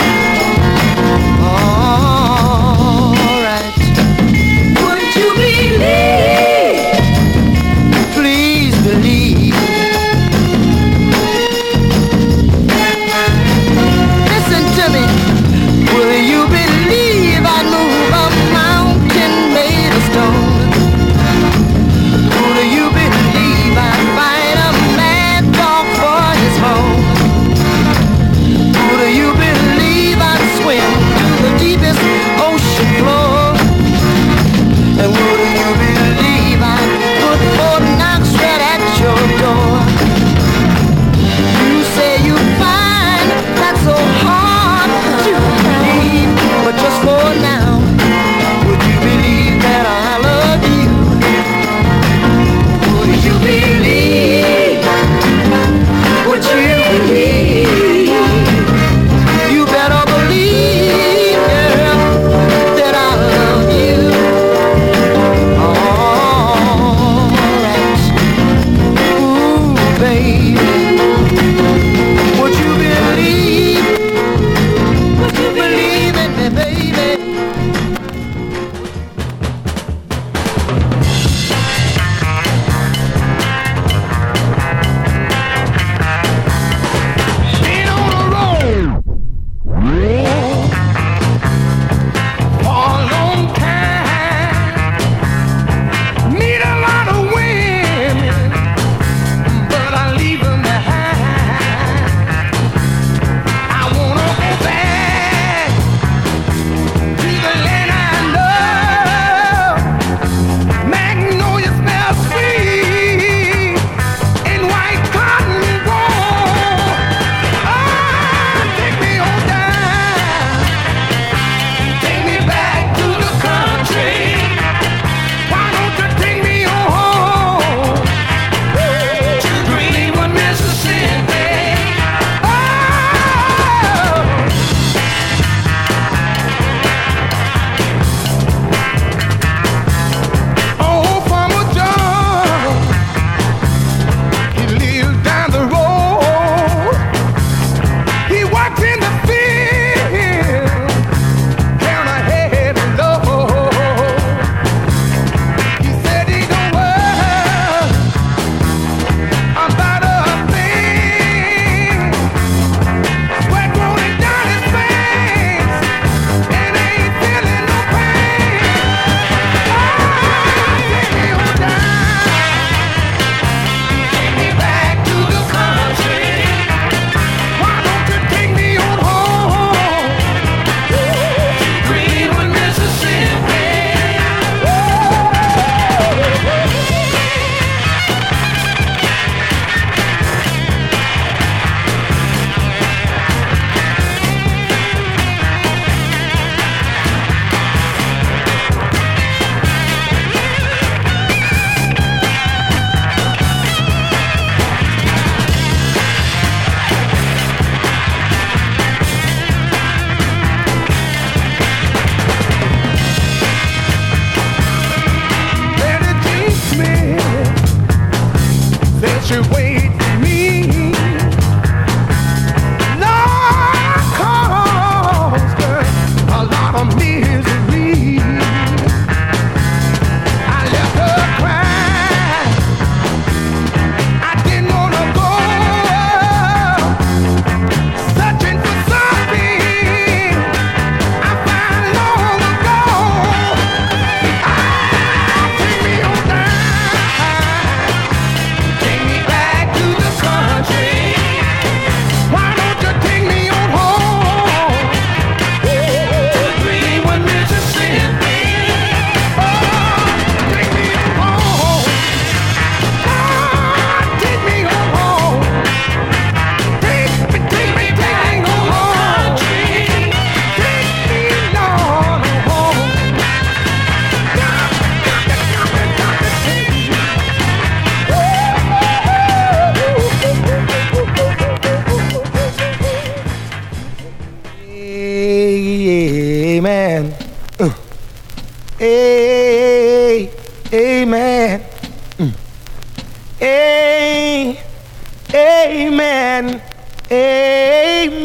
Alright. Would you believe? Please believe.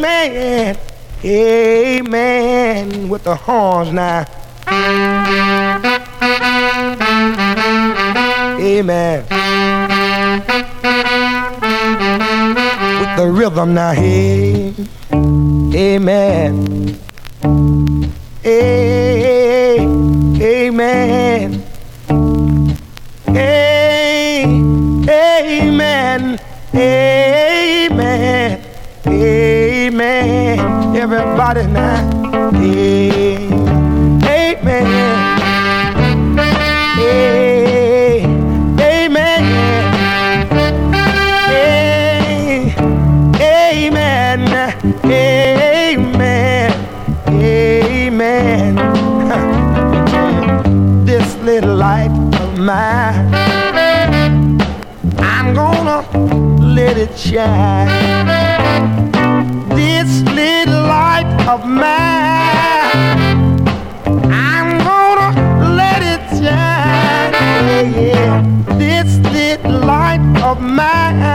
Amen. Amen. With the horns now. Amen. With the rhythm now. Hey. Amen. Hey. Amen. Hey. Amen. Amen. Amen. Everybody now. Amen. Amen. Amen. Amen. Amen. This little light of mine, I'm gonna let it shine. This little light of mine, I'm gonna let it shine. Yeah, yeah. This little light of mine,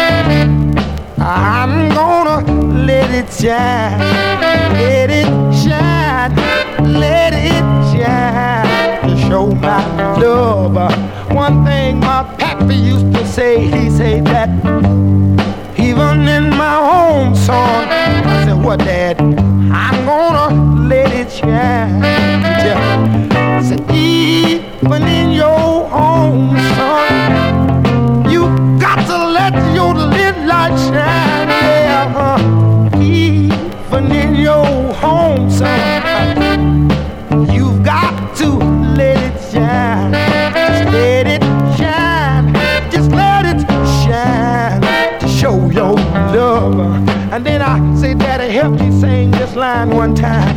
I'm gonna let it shine. Let it shine. Let it shine. To show my love. One thing my pappy used to say, he said that even in my home song, I said, what, Dad? I'm gonna let it shine. I said, even in your home song, you got to let your little light shine. Yeah, even in your home song, you've got to let it shine. Just let it shine. Just let it shine. To show your love. And then I say, Daddy, help me sing this line one time.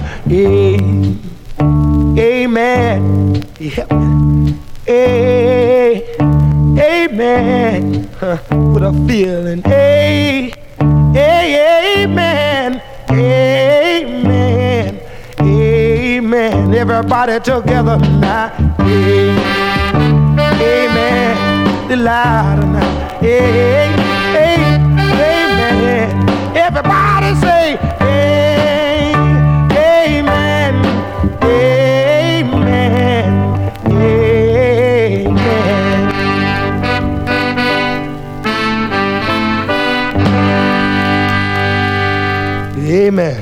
Amen. He helped me. Amen. With a feeling. Amen. Amen. Amen. Everybody together now. Amen. The louder now. Amen. Everybody say amen. Amen. Amen. Amen.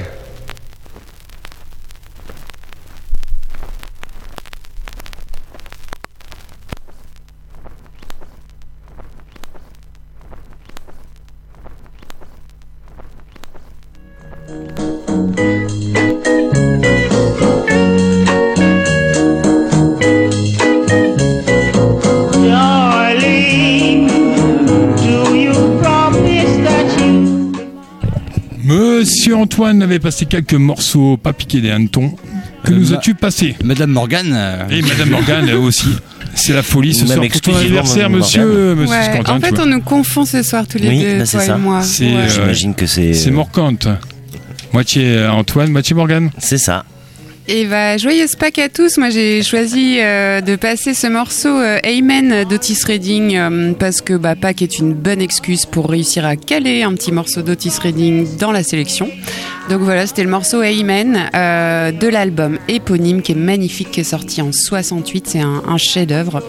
Monsieur Antoine avait passé quelques morceaux pas piqués des hannetons. Que nous as-tu passé? Madame Morgane. Et Madame Morgane aussi. C'est la folie ce soir pour ton anniversaire, monsieur Scantin. En fait, on nous confond ce soir tous les deux, toi et moi. J'imagine que c'est... C'est Morgante. Moitié Antoine, moitié Morgane. C'est ça. Et joyeuse Pâques à tous. Moi, j'ai choisi de passer ce morceau Amen d'Otis Redding parce que Pâques est une bonne excuse pour réussir à caler un petit morceau d'Otis Redding dans la sélection. Donc voilà, c'était le morceau Amen de l'album éponyme qui est magnifique, qui est sorti en 68. C'est un chef-d'œuvre.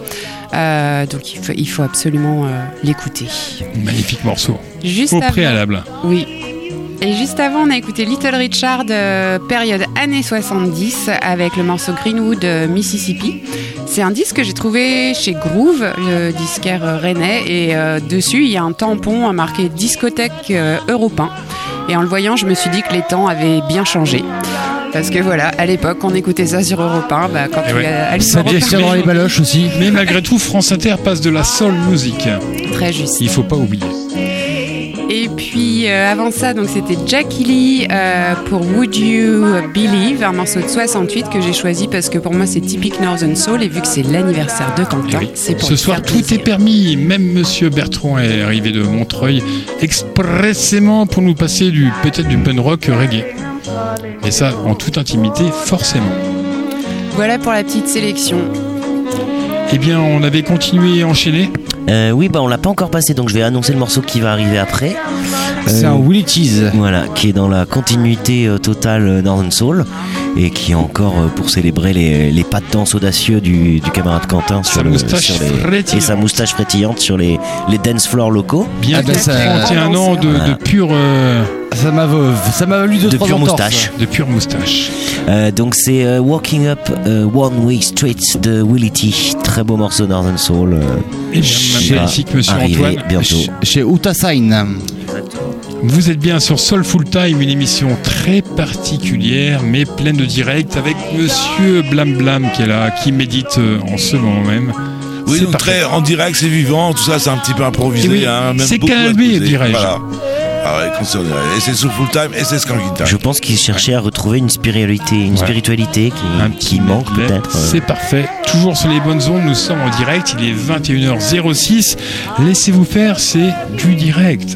Donc il faut absolument l'écouter. Magnifique morceau. Juste au préalable. Oui. Et juste avant, on a écouté Little Richard, période années 70, avec le morceau Greenwood, Mississippi. C'est un disque que j'ai trouvé chez Groove, le disquaire rennais, et dessus, il y a un tampon marqué discothèque Europe 1. Et en le voyant, je me suis dit que les temps avaient bien changé. Parce que voilà, à l'époque, on écoutait ça sur Europe 1, quand ça vient sur dans les baloches aussi. Mais malgré tout, France Inter passe de la soul music. Très juste. Il faut pas oublier. Et puis avant ça, donc c'était Jackie Lee pour Would You Believe, un morceau de 68 que j'ai choisi parce que pour moi c'est typique Northern Soul et vu que c'est l'anniversaire de Quentin, c'est pour ce soir tout plaisir. Est permis. Même Monsieur Bertrand est arrivé de Montreuil expressément pour nous passer peut-être du punk rock reggae. Et ça en toute intimité forcément. Voilà pour la petite sélection. Eh bien, on avait continué et enchaîné Oui, on l'a pas encore passé, donc je vais annoncer le morceau qui va arriver après. C'est un Willie Cheese. Voilà, qui est dans la continuité totale Northern Soul et qui est encore pour célébrer les pas de danse audacieux du camarade Quentin sur et sa moustache frétillante sur les dance floors locaux. Bien 31 ans de pure. Ça m'a valu de pure moustache. De pure moustache. Donc c'est Walking Up One Way Street de Willie T. Très beau morceau Northern Soul. Et magnifique, monsieur Antoine. Bientôt. Chez Uta Sign. Vous êtes bien sur Soulful Time, une émission très particulière mais pleine de direct avec monsieur Blam Blam qui est là, qui médite en ce moment même. Oui, donc très en direct, c'est vivant, tout ça c'est un petit peu improvisé. Oui, hein, c'est calmé, dirais-je. Voilà. Ah ouais, quand c'est en direct. Et c'est Soulful Time et c'est Skanking Time. Je pense qu'il cherchait à retrouver une spiritualité qui manque peut-être. C'est parfait. Toujours sur les bonnes ondes, nous sommes en direct. Il est 21h06. Laissez-vous faire, c'est du direct.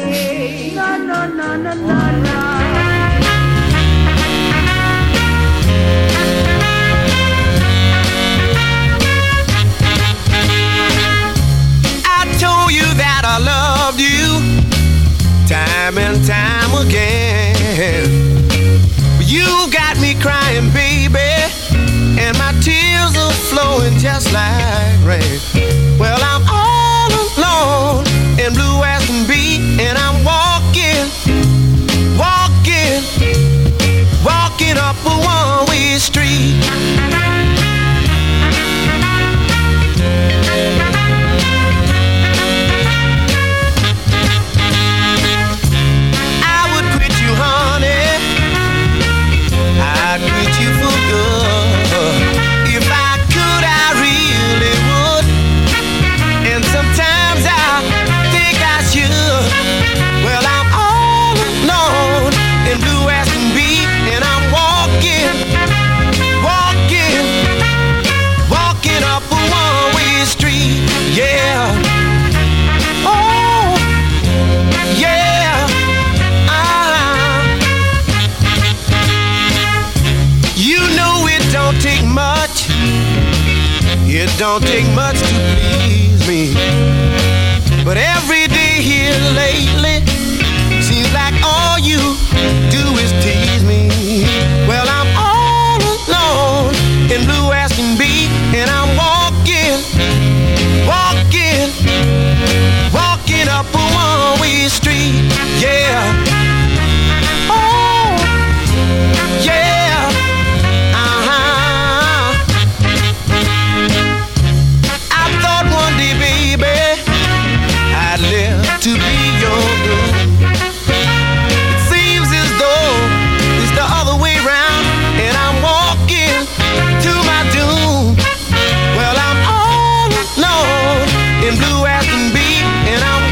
I loved you time and time again. You got me crying, baby, and my tears are flowing just like rain. Well, I'm all alone and blue as can be, and I'm walking up a one-way street. It don't take much to please me, but every day here lately seems like all you do is tease me. Well, I'm all alone and blue as can be, and I'm walking up a one-way street. Yeah. Oh, yeah. To be your girl. It seems as though it's the other way round, and I'm walking to my doom. Well, I'm all alone in blue as can be, and I'm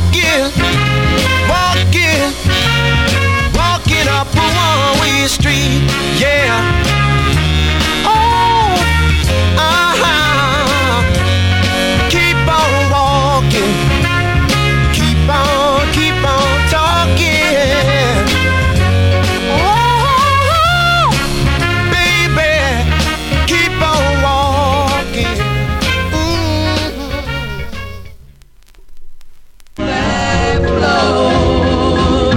walking up a one-way street. Yeah. Oh, keep on walking. Keep on talking. Oh, baby, keep on walking. Let flow.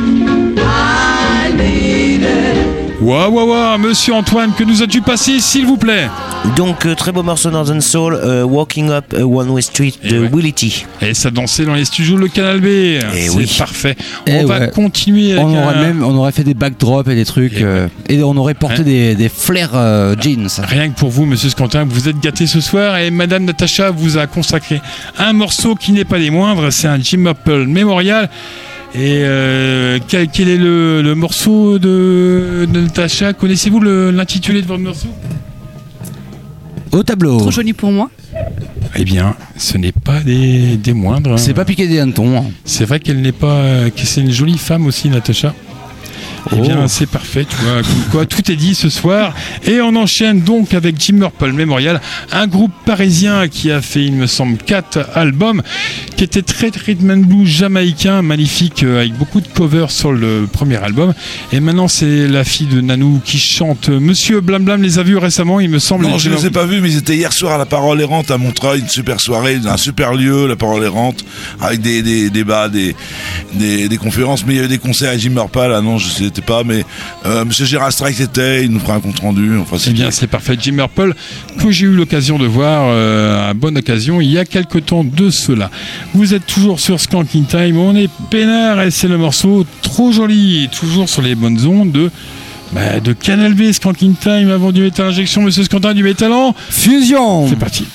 I need it. Waouh, monsieur Antoine, que nous as-tu passé, s'il vous plaît? Donc, très beau morceau Northern Soul, Walking Up a One-Way Street de Willie T. Et ça dansait dans les studios le Canal B. C'est parfait. On va continuer avec on aurait fait des backdrops et des trucs. Et on aurait porté des flares jeans. Rien que pour vous, monsieur Scantin, vous êtes gâtés ce soir. Et madame Natacha vous a consacré un morceau qui n'est pas des moindres. C'est un Jim Apple Memorial. Et quel est le morceau de Natacha? Connaissez-vous l'intitulé de votre morceau? Au tableau. Trop joli pour moi. Eh bien, ce n'est pas des moindres. C'est pas piqué des hannetons. C'est vrai qu'elle n'est pas. Que c'est une jolie femme aussi, Natacha. Eh bien, c'est parfait, tu vois, comme quoi tout est dit ce soir. Et on enchaîne donc avec Jim Purple Memorial, un groupe parisien qui a fait, il me semble, 4 albums, qui était très rhythm and blues jamaïcain, magnifique, avec beaucoup de covers sur le premier album. Et maintenant, c'est la fille de Nanou qui chante. Monsieur Blam Blam les a vus récemment, il me semble. Non, je ne les ai pas vus, mais ils étaient hier soir à la Parole Errante à Montreuil, une super soirée, un super lieu, la Parole Errante, avec des débats, des conférences, mais il y avait des concerts à Jim Purple. Ah non, je ne sais pas, mais Monsieur Gérald Strike était, il nous fera un compte rendu. Enfin, eh bien, c'est parfait. Jim Purple, que j'ai eu l'occasion de voir à bonne occasion il y a quelque temps de cela. Vous êtes toujours sur Skanking Time, on est peinard et c'est le morceau Trop Joli, toujours sur les bonnes ondes de Canal B. Skanking Time avant du métal injection, monsieur Scantin, du métal en fusion. C'est parti.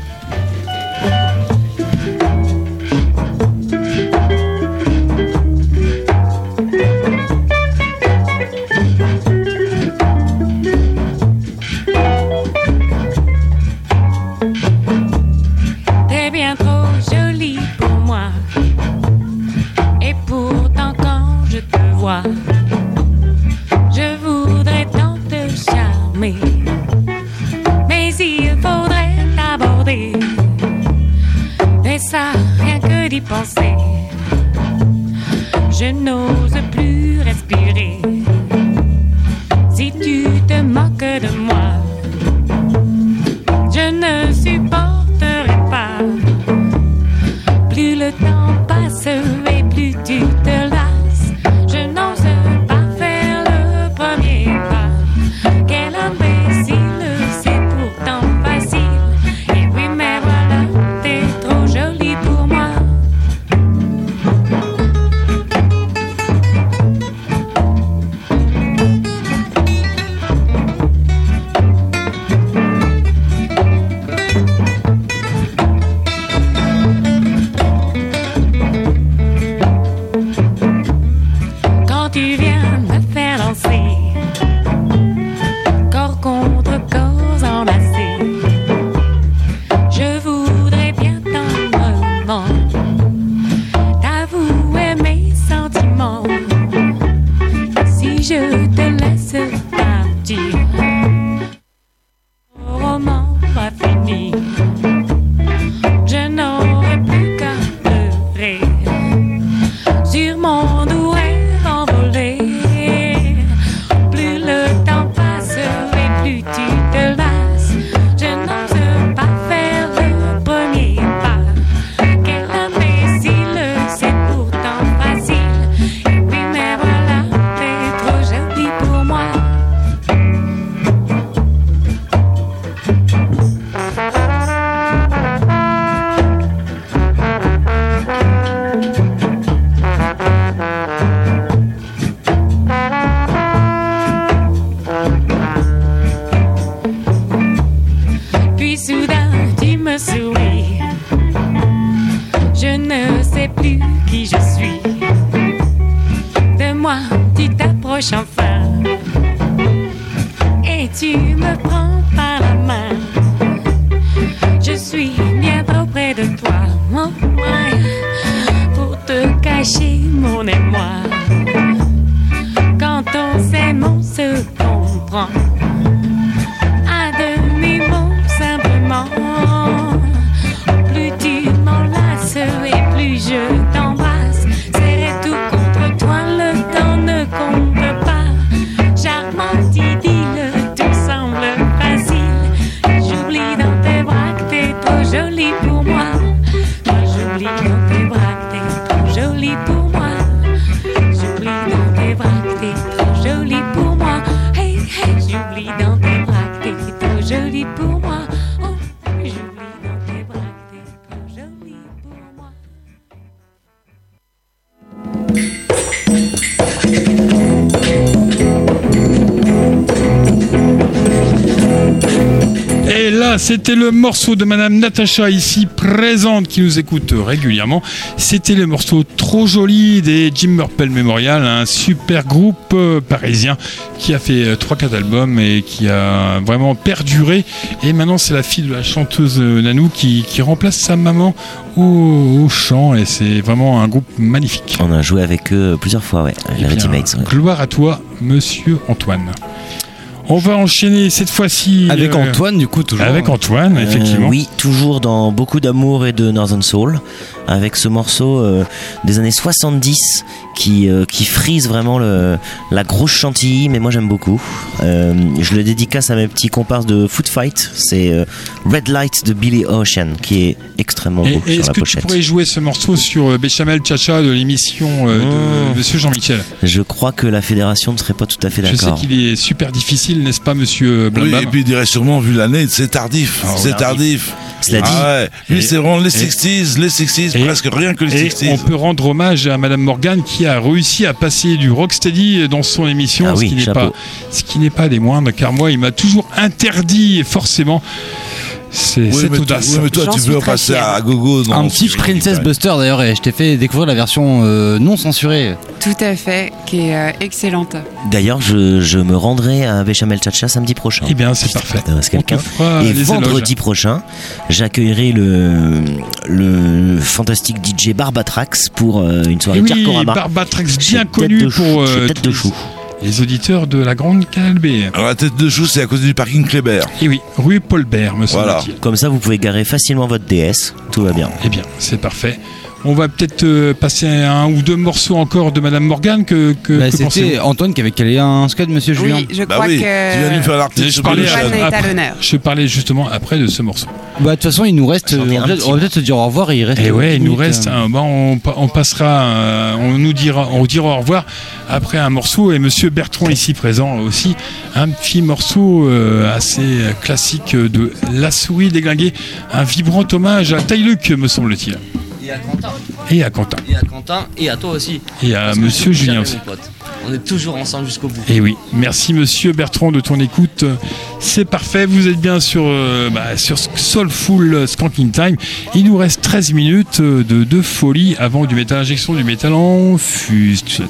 Je voudrais tant te charmer, mais il faudrait t'aborder. Et ça, rien que d'y penser, je n'ose plus respirer. Si tu te moques de moi, je ne supporterai pas. Plus le temps passe et plus tu te lasses. Je n'ose pas faire le premier pas. Quel imbécile, c'est pourtant facile. Et oui, mais voilà, t'es trop jolie pour moi. Tu viens me faire danser, corps contre corps enlacés. Je voudrais bien tendrement t'avouer mes sentiments. Si je te laisse partir, le roman va finir. Je n'aurai plus qu'à pleurer sur mon doigt. Plus le temps passe et plus tu te lasses. Je n'ose pas faire le premier pas. Quel imbécile, c'est pourtant facile. Et oui, mais voilà, t'es trop jolie pour moi. Puis soudain tu me souris. Je ne sais plus qui je suis. De moi tu t'approches enfin et tu me prends par la main. Je suis bien trop près de toi, oh, ouais, pour te cacher mon émoi. Quand on s'aime on se comprend. À demi-mot simplement. Plus tu m'enlaces et plus je t'embrasse. Serrer tout contre toi, le temps ne compte pas. Charmante idylle, tout semble facile. J'oublie dans tes bras que t'es trop jolie pour moi. Moi j'oublie dans tes bras que t'es trop jolie pour moi. J'oublie dans tes bras que t'es trop jolie pour moi. Hey, hey, j'oublie. Voilà, c'était le morceau de Madame Natacha ici présente qui nous écoute régulièrement. C'était le morceau Trop Joli des Jim Murpel Memorial, un super groupe parisien qui a fait 3-4 albums et qui a vraiment perduré. Et maintenant c'est la fille de la chanteuse Nanou qui remplace sa maman au chant, et c'est vraiment un groupe magnifique. On a joué avec eux plusieurs fois, ouais. Les Retimates, ouais. Gloire à toi, Monsieur Antoine. On va enchaîner cette fois-ci avec Antoine, du coup, toujours. Avec Antoine, effectivement. Oui, toujours dans beaucoup d'amour et de Northern Soul, avec ce morceau des années 70 qui frise vraiment la grosse chantilly, mais moi j'aime beaucoup. Je le dédicace à mes petits comparses de Foot Fight. C'est Red Light de Billy Ocean, qui est extrêmement beau sur la pochette. Est-ce que tu pourrais jouer ce morceau sur Béchamel Chacha de l'émission de Monsieur Jean-Michel? Je crois que la fédération ne serait pas tout à fait d'accord. Je sais qu'il est super difficile, n'est-ce pas, Monsieur Blabla? Oui, et puis il dirait sûrement, vu l'année, c'est tardif. C'est tardif. Cela dit. Ah ouais. Lui, c'est vraiment les 60s, presque rien que les 60s. On peut rendre hommage à Madame Morgan qui a réussi à passer du rocksteady dans son émission, ce qui n'est pas des moindres, car moi, il m'a toujours interdit forcément. C'est audace. Oui, mais toi, tu peux passer à gogo. Un petit Princess Buster d'ailleurs, et je t'ai fait découvrir la version non censurée. Tout à fait, qui est excellente. D'ailleurs, je me rendrai à Béchamel Chacha samedi prochain. Eh bien, c'est parfait. Quelqu'un. Et vendredi prochain, j'accueillerai le fantastique DJ Barbatrax pour une soirée Kirkorama. Barbatrax bien connu pour tête de chou. Les auditeurs de la Grande KLB. Alors la tête de chou, c'est à cause du parking Kléber. Et oui, rue Paul Bert, me semble-t-il. Comme ça, vous pouvez garer facilement votre DS. Tout va bien. Eh bien, c'est parfait. On va peut-être passer un ou deux morceaux encore de Madame Morgan c'était Antoine qui avait calé un scud, Monsieur Julien. Oui, je crois que tu viens lui faire l'artiste. Je parlais justement après de ce morceau. De toute façon, il nous reste. On va peut-être se dire au revoir et il reste. Et ouais, il nous reste. On passera. On dira au revoir après un morceau, et Monsieur Bertrand ici présent aussi, un petit morceau assez classique de La Souris déglinguée, un vibrant hommage à Taïluc, me semble-t-il. Et à Quentin. Et à Quentin. Et à Quentin, et à toi aussi. Et à Monsieur Julien aussi. On est toujours ensemble jusqu'au bout. Et oui, merci Monsieur Bertrand de ton écoute. C'est parfait, vous êtes bien sur Soulful Skanking Time. Il nous reste 13 minutes de folie avant du métal injection, du métal en fuste.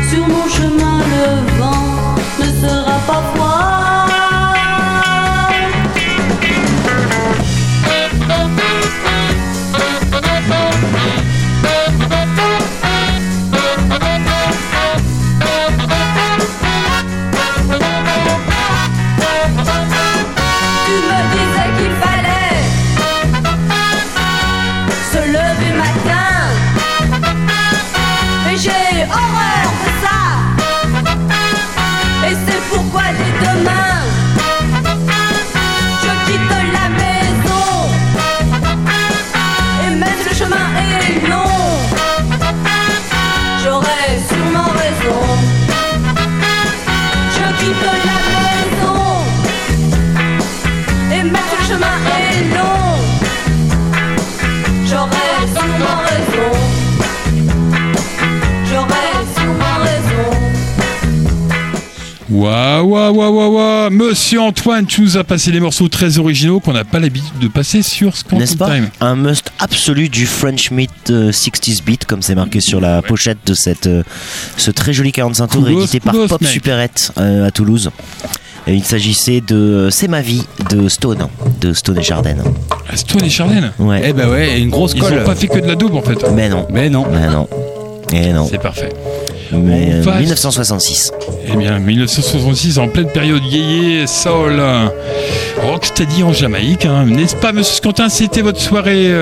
Sur mon chemin, le vent ne sera pas froid. Tu me disais qu'il fallait se lever matin, mais j'ai horreur de ça. Et c'est pourquoi dès demain je quitte la maison. Et même si le chemin est long, j'aurai sûrement raison. Je quitte la maison. Et même si le chemin est long, j'aurai sûrement raison. J'aurai sûrement raison. Waouh. Monsieur Antoine, tu nous as passé des morceaux très originaux qu'on n'a pas l'habitude de passer sur Squantum N'est-ce pas Time. Un must absolu du French Meat 60s Beat, comme c'est marqué sur la pochette de ce très joli 45 tours édité par Pop mec. Superette à Toulouse. Et il s'agissait de C'est ma vie de Stone et Chardin. Ah, Stone et Chardin. Ouais. Eh ben ouais, une grosse Ils colle. ont pas fait que de la daube en fait. Mais non. Et non. C'est parfait. Mais On va- 1966. Eh bien, 1966, en pleine période yéyé, soul, rocksteady en Jamaïque, hein. N'est-ce pas, monsieur Squantin? C'était votre soirée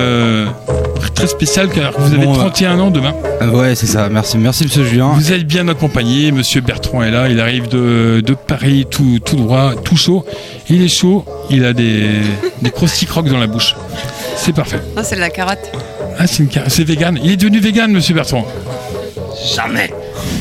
très spéciale car vous avez 31 ans demain. Ouais, c'est ça. Merci, monsieur Julien. Vous êtes bien accompagné. Monsieur Bertrand est là. Il arrive de Paris, tout droit, tout chaud. Il est chaud. Il a des croustilles-crocs dans la bouche. C'est parfait. Non, c'est de la carotte. Ah, c'est vegan. Il est devenu vegan, monsieur Bertrand. Jamais.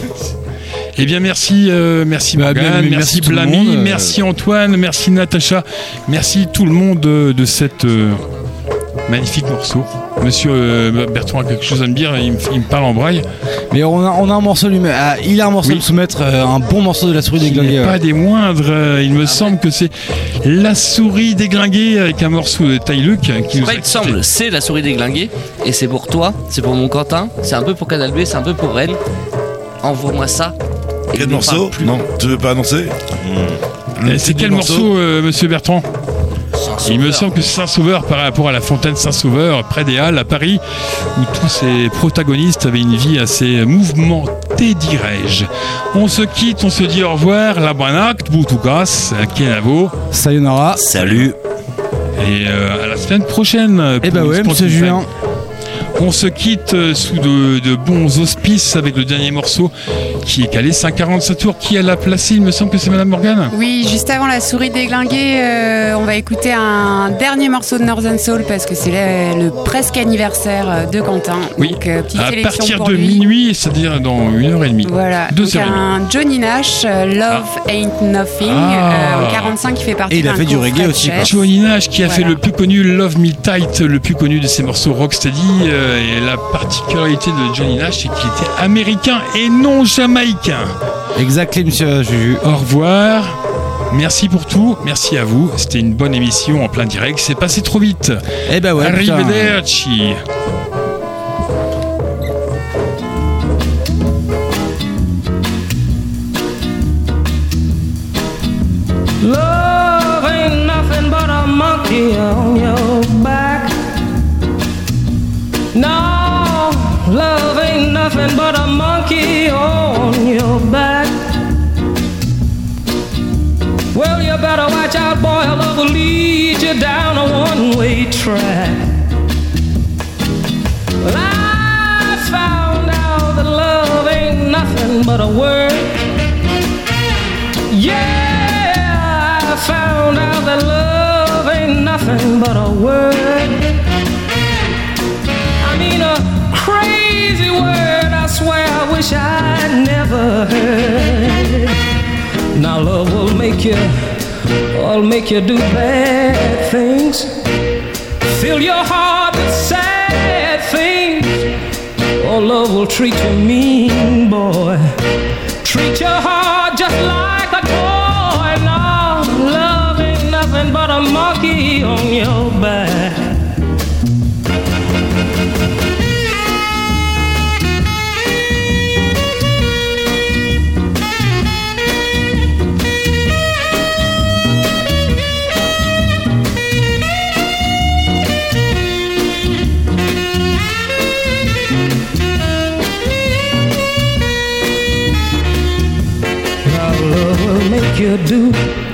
Eh bien, merci Morgane, merci tout le Blamy, monde, merci Antoine, merci Natacha, merci tout le monde de cette magnifique morceau. Monsieur Bertrand a quelque chose à me dire, il me parle en braille. Mais on a un morceau lui-même. Il a un morceau à me soumettre, un bon morceau de La Souris Déglinguée. Pas des moindres. Il me semble que c'est La Souris Déglinguée avec un morceau de Ty Luke qui nous Pas il te semble, c'est La Souris Déglinguée. Et c'est pour toi, c'est pour mon Quentin, c'est un peu pour Canal B, c'est un peu pour Rennes. Envoie-moi ça. Quel morceau? Non, tu veux pas annoncer? C'est quel morceau, monsieur Bertrand? Il me semble que c'est Saint-Sauveur par rapport à la fontaine Saint-Sauveur, près des Halles, à Paris, où tous ces protagonistes avaient une vie assez mouvementée, dirais-je. On se quitte, on se dit au revoir, la Banac, Boutoukas, Kenavo. Sayonara. Salut. Et à la semaine prochaine. Eh ben ouais, monsieur Julien. On se quitte sous de bons auspices avec le dernier morceau qui est calé 5:47 tours. Qui l'a placé? Il me semble que c'est Madame Morgane. Oui, juste avant La Souris Déglinguée, on va écouter un dernier morceau de Northern Soul parce que c'est le presque anniversaire de Quentin. Oui, donc, petite à sélection partir pour de lui. minuit, c'est-à-dire dans 1h30. Voilà, 2 donc heures et demie. un Johnny Nash, Love Ain't Nothing, en 45 qui fait partie Et il a d'un fait du coffret reggae de aussi, quoi. chess. Johnny Nash qui a fait Voilà. le plus connu Love Me Tight, le plus connu de ses morceaux rocksteady. Et la particularité de Johnny Nash, c'est qu'il était américain et non jamaïcain. Exactement, monsieur Juju. Au revoir. Merci pour tout. Merci à vous. C'était une bonne émission en plein direct. C'est passé trop vite. Eh ben ouais. putain. Arrivederci. Love ain't nothing but a monkey on your back. No, love ain't nothing but a monkey on your back. Well, you better watch out, boy, love will lead you down a one-way track. Well, I found out that love ain't nothing but a word. Yeah, I found out that love ain't nothing but a word. I mean a crazy word, I swear I wish I never heard. Now love will make you do bad things, fill your heart with sad things. Oh, love will treat you mean, boy, treat your heart just like a toy. No, love ain't nothing but a monkey on your back. you do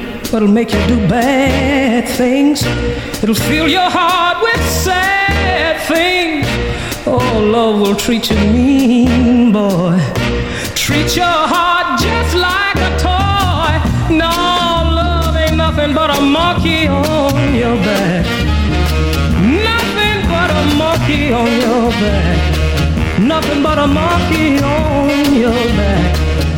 bad things. It'll fill your heart with sad things. Oh, love will treat you mean, boy. Treat your heart just like a toy. No, love ain't nothing but a monkey on your back. Nothing but a monkey on your back. Nothing but a monkey on your back.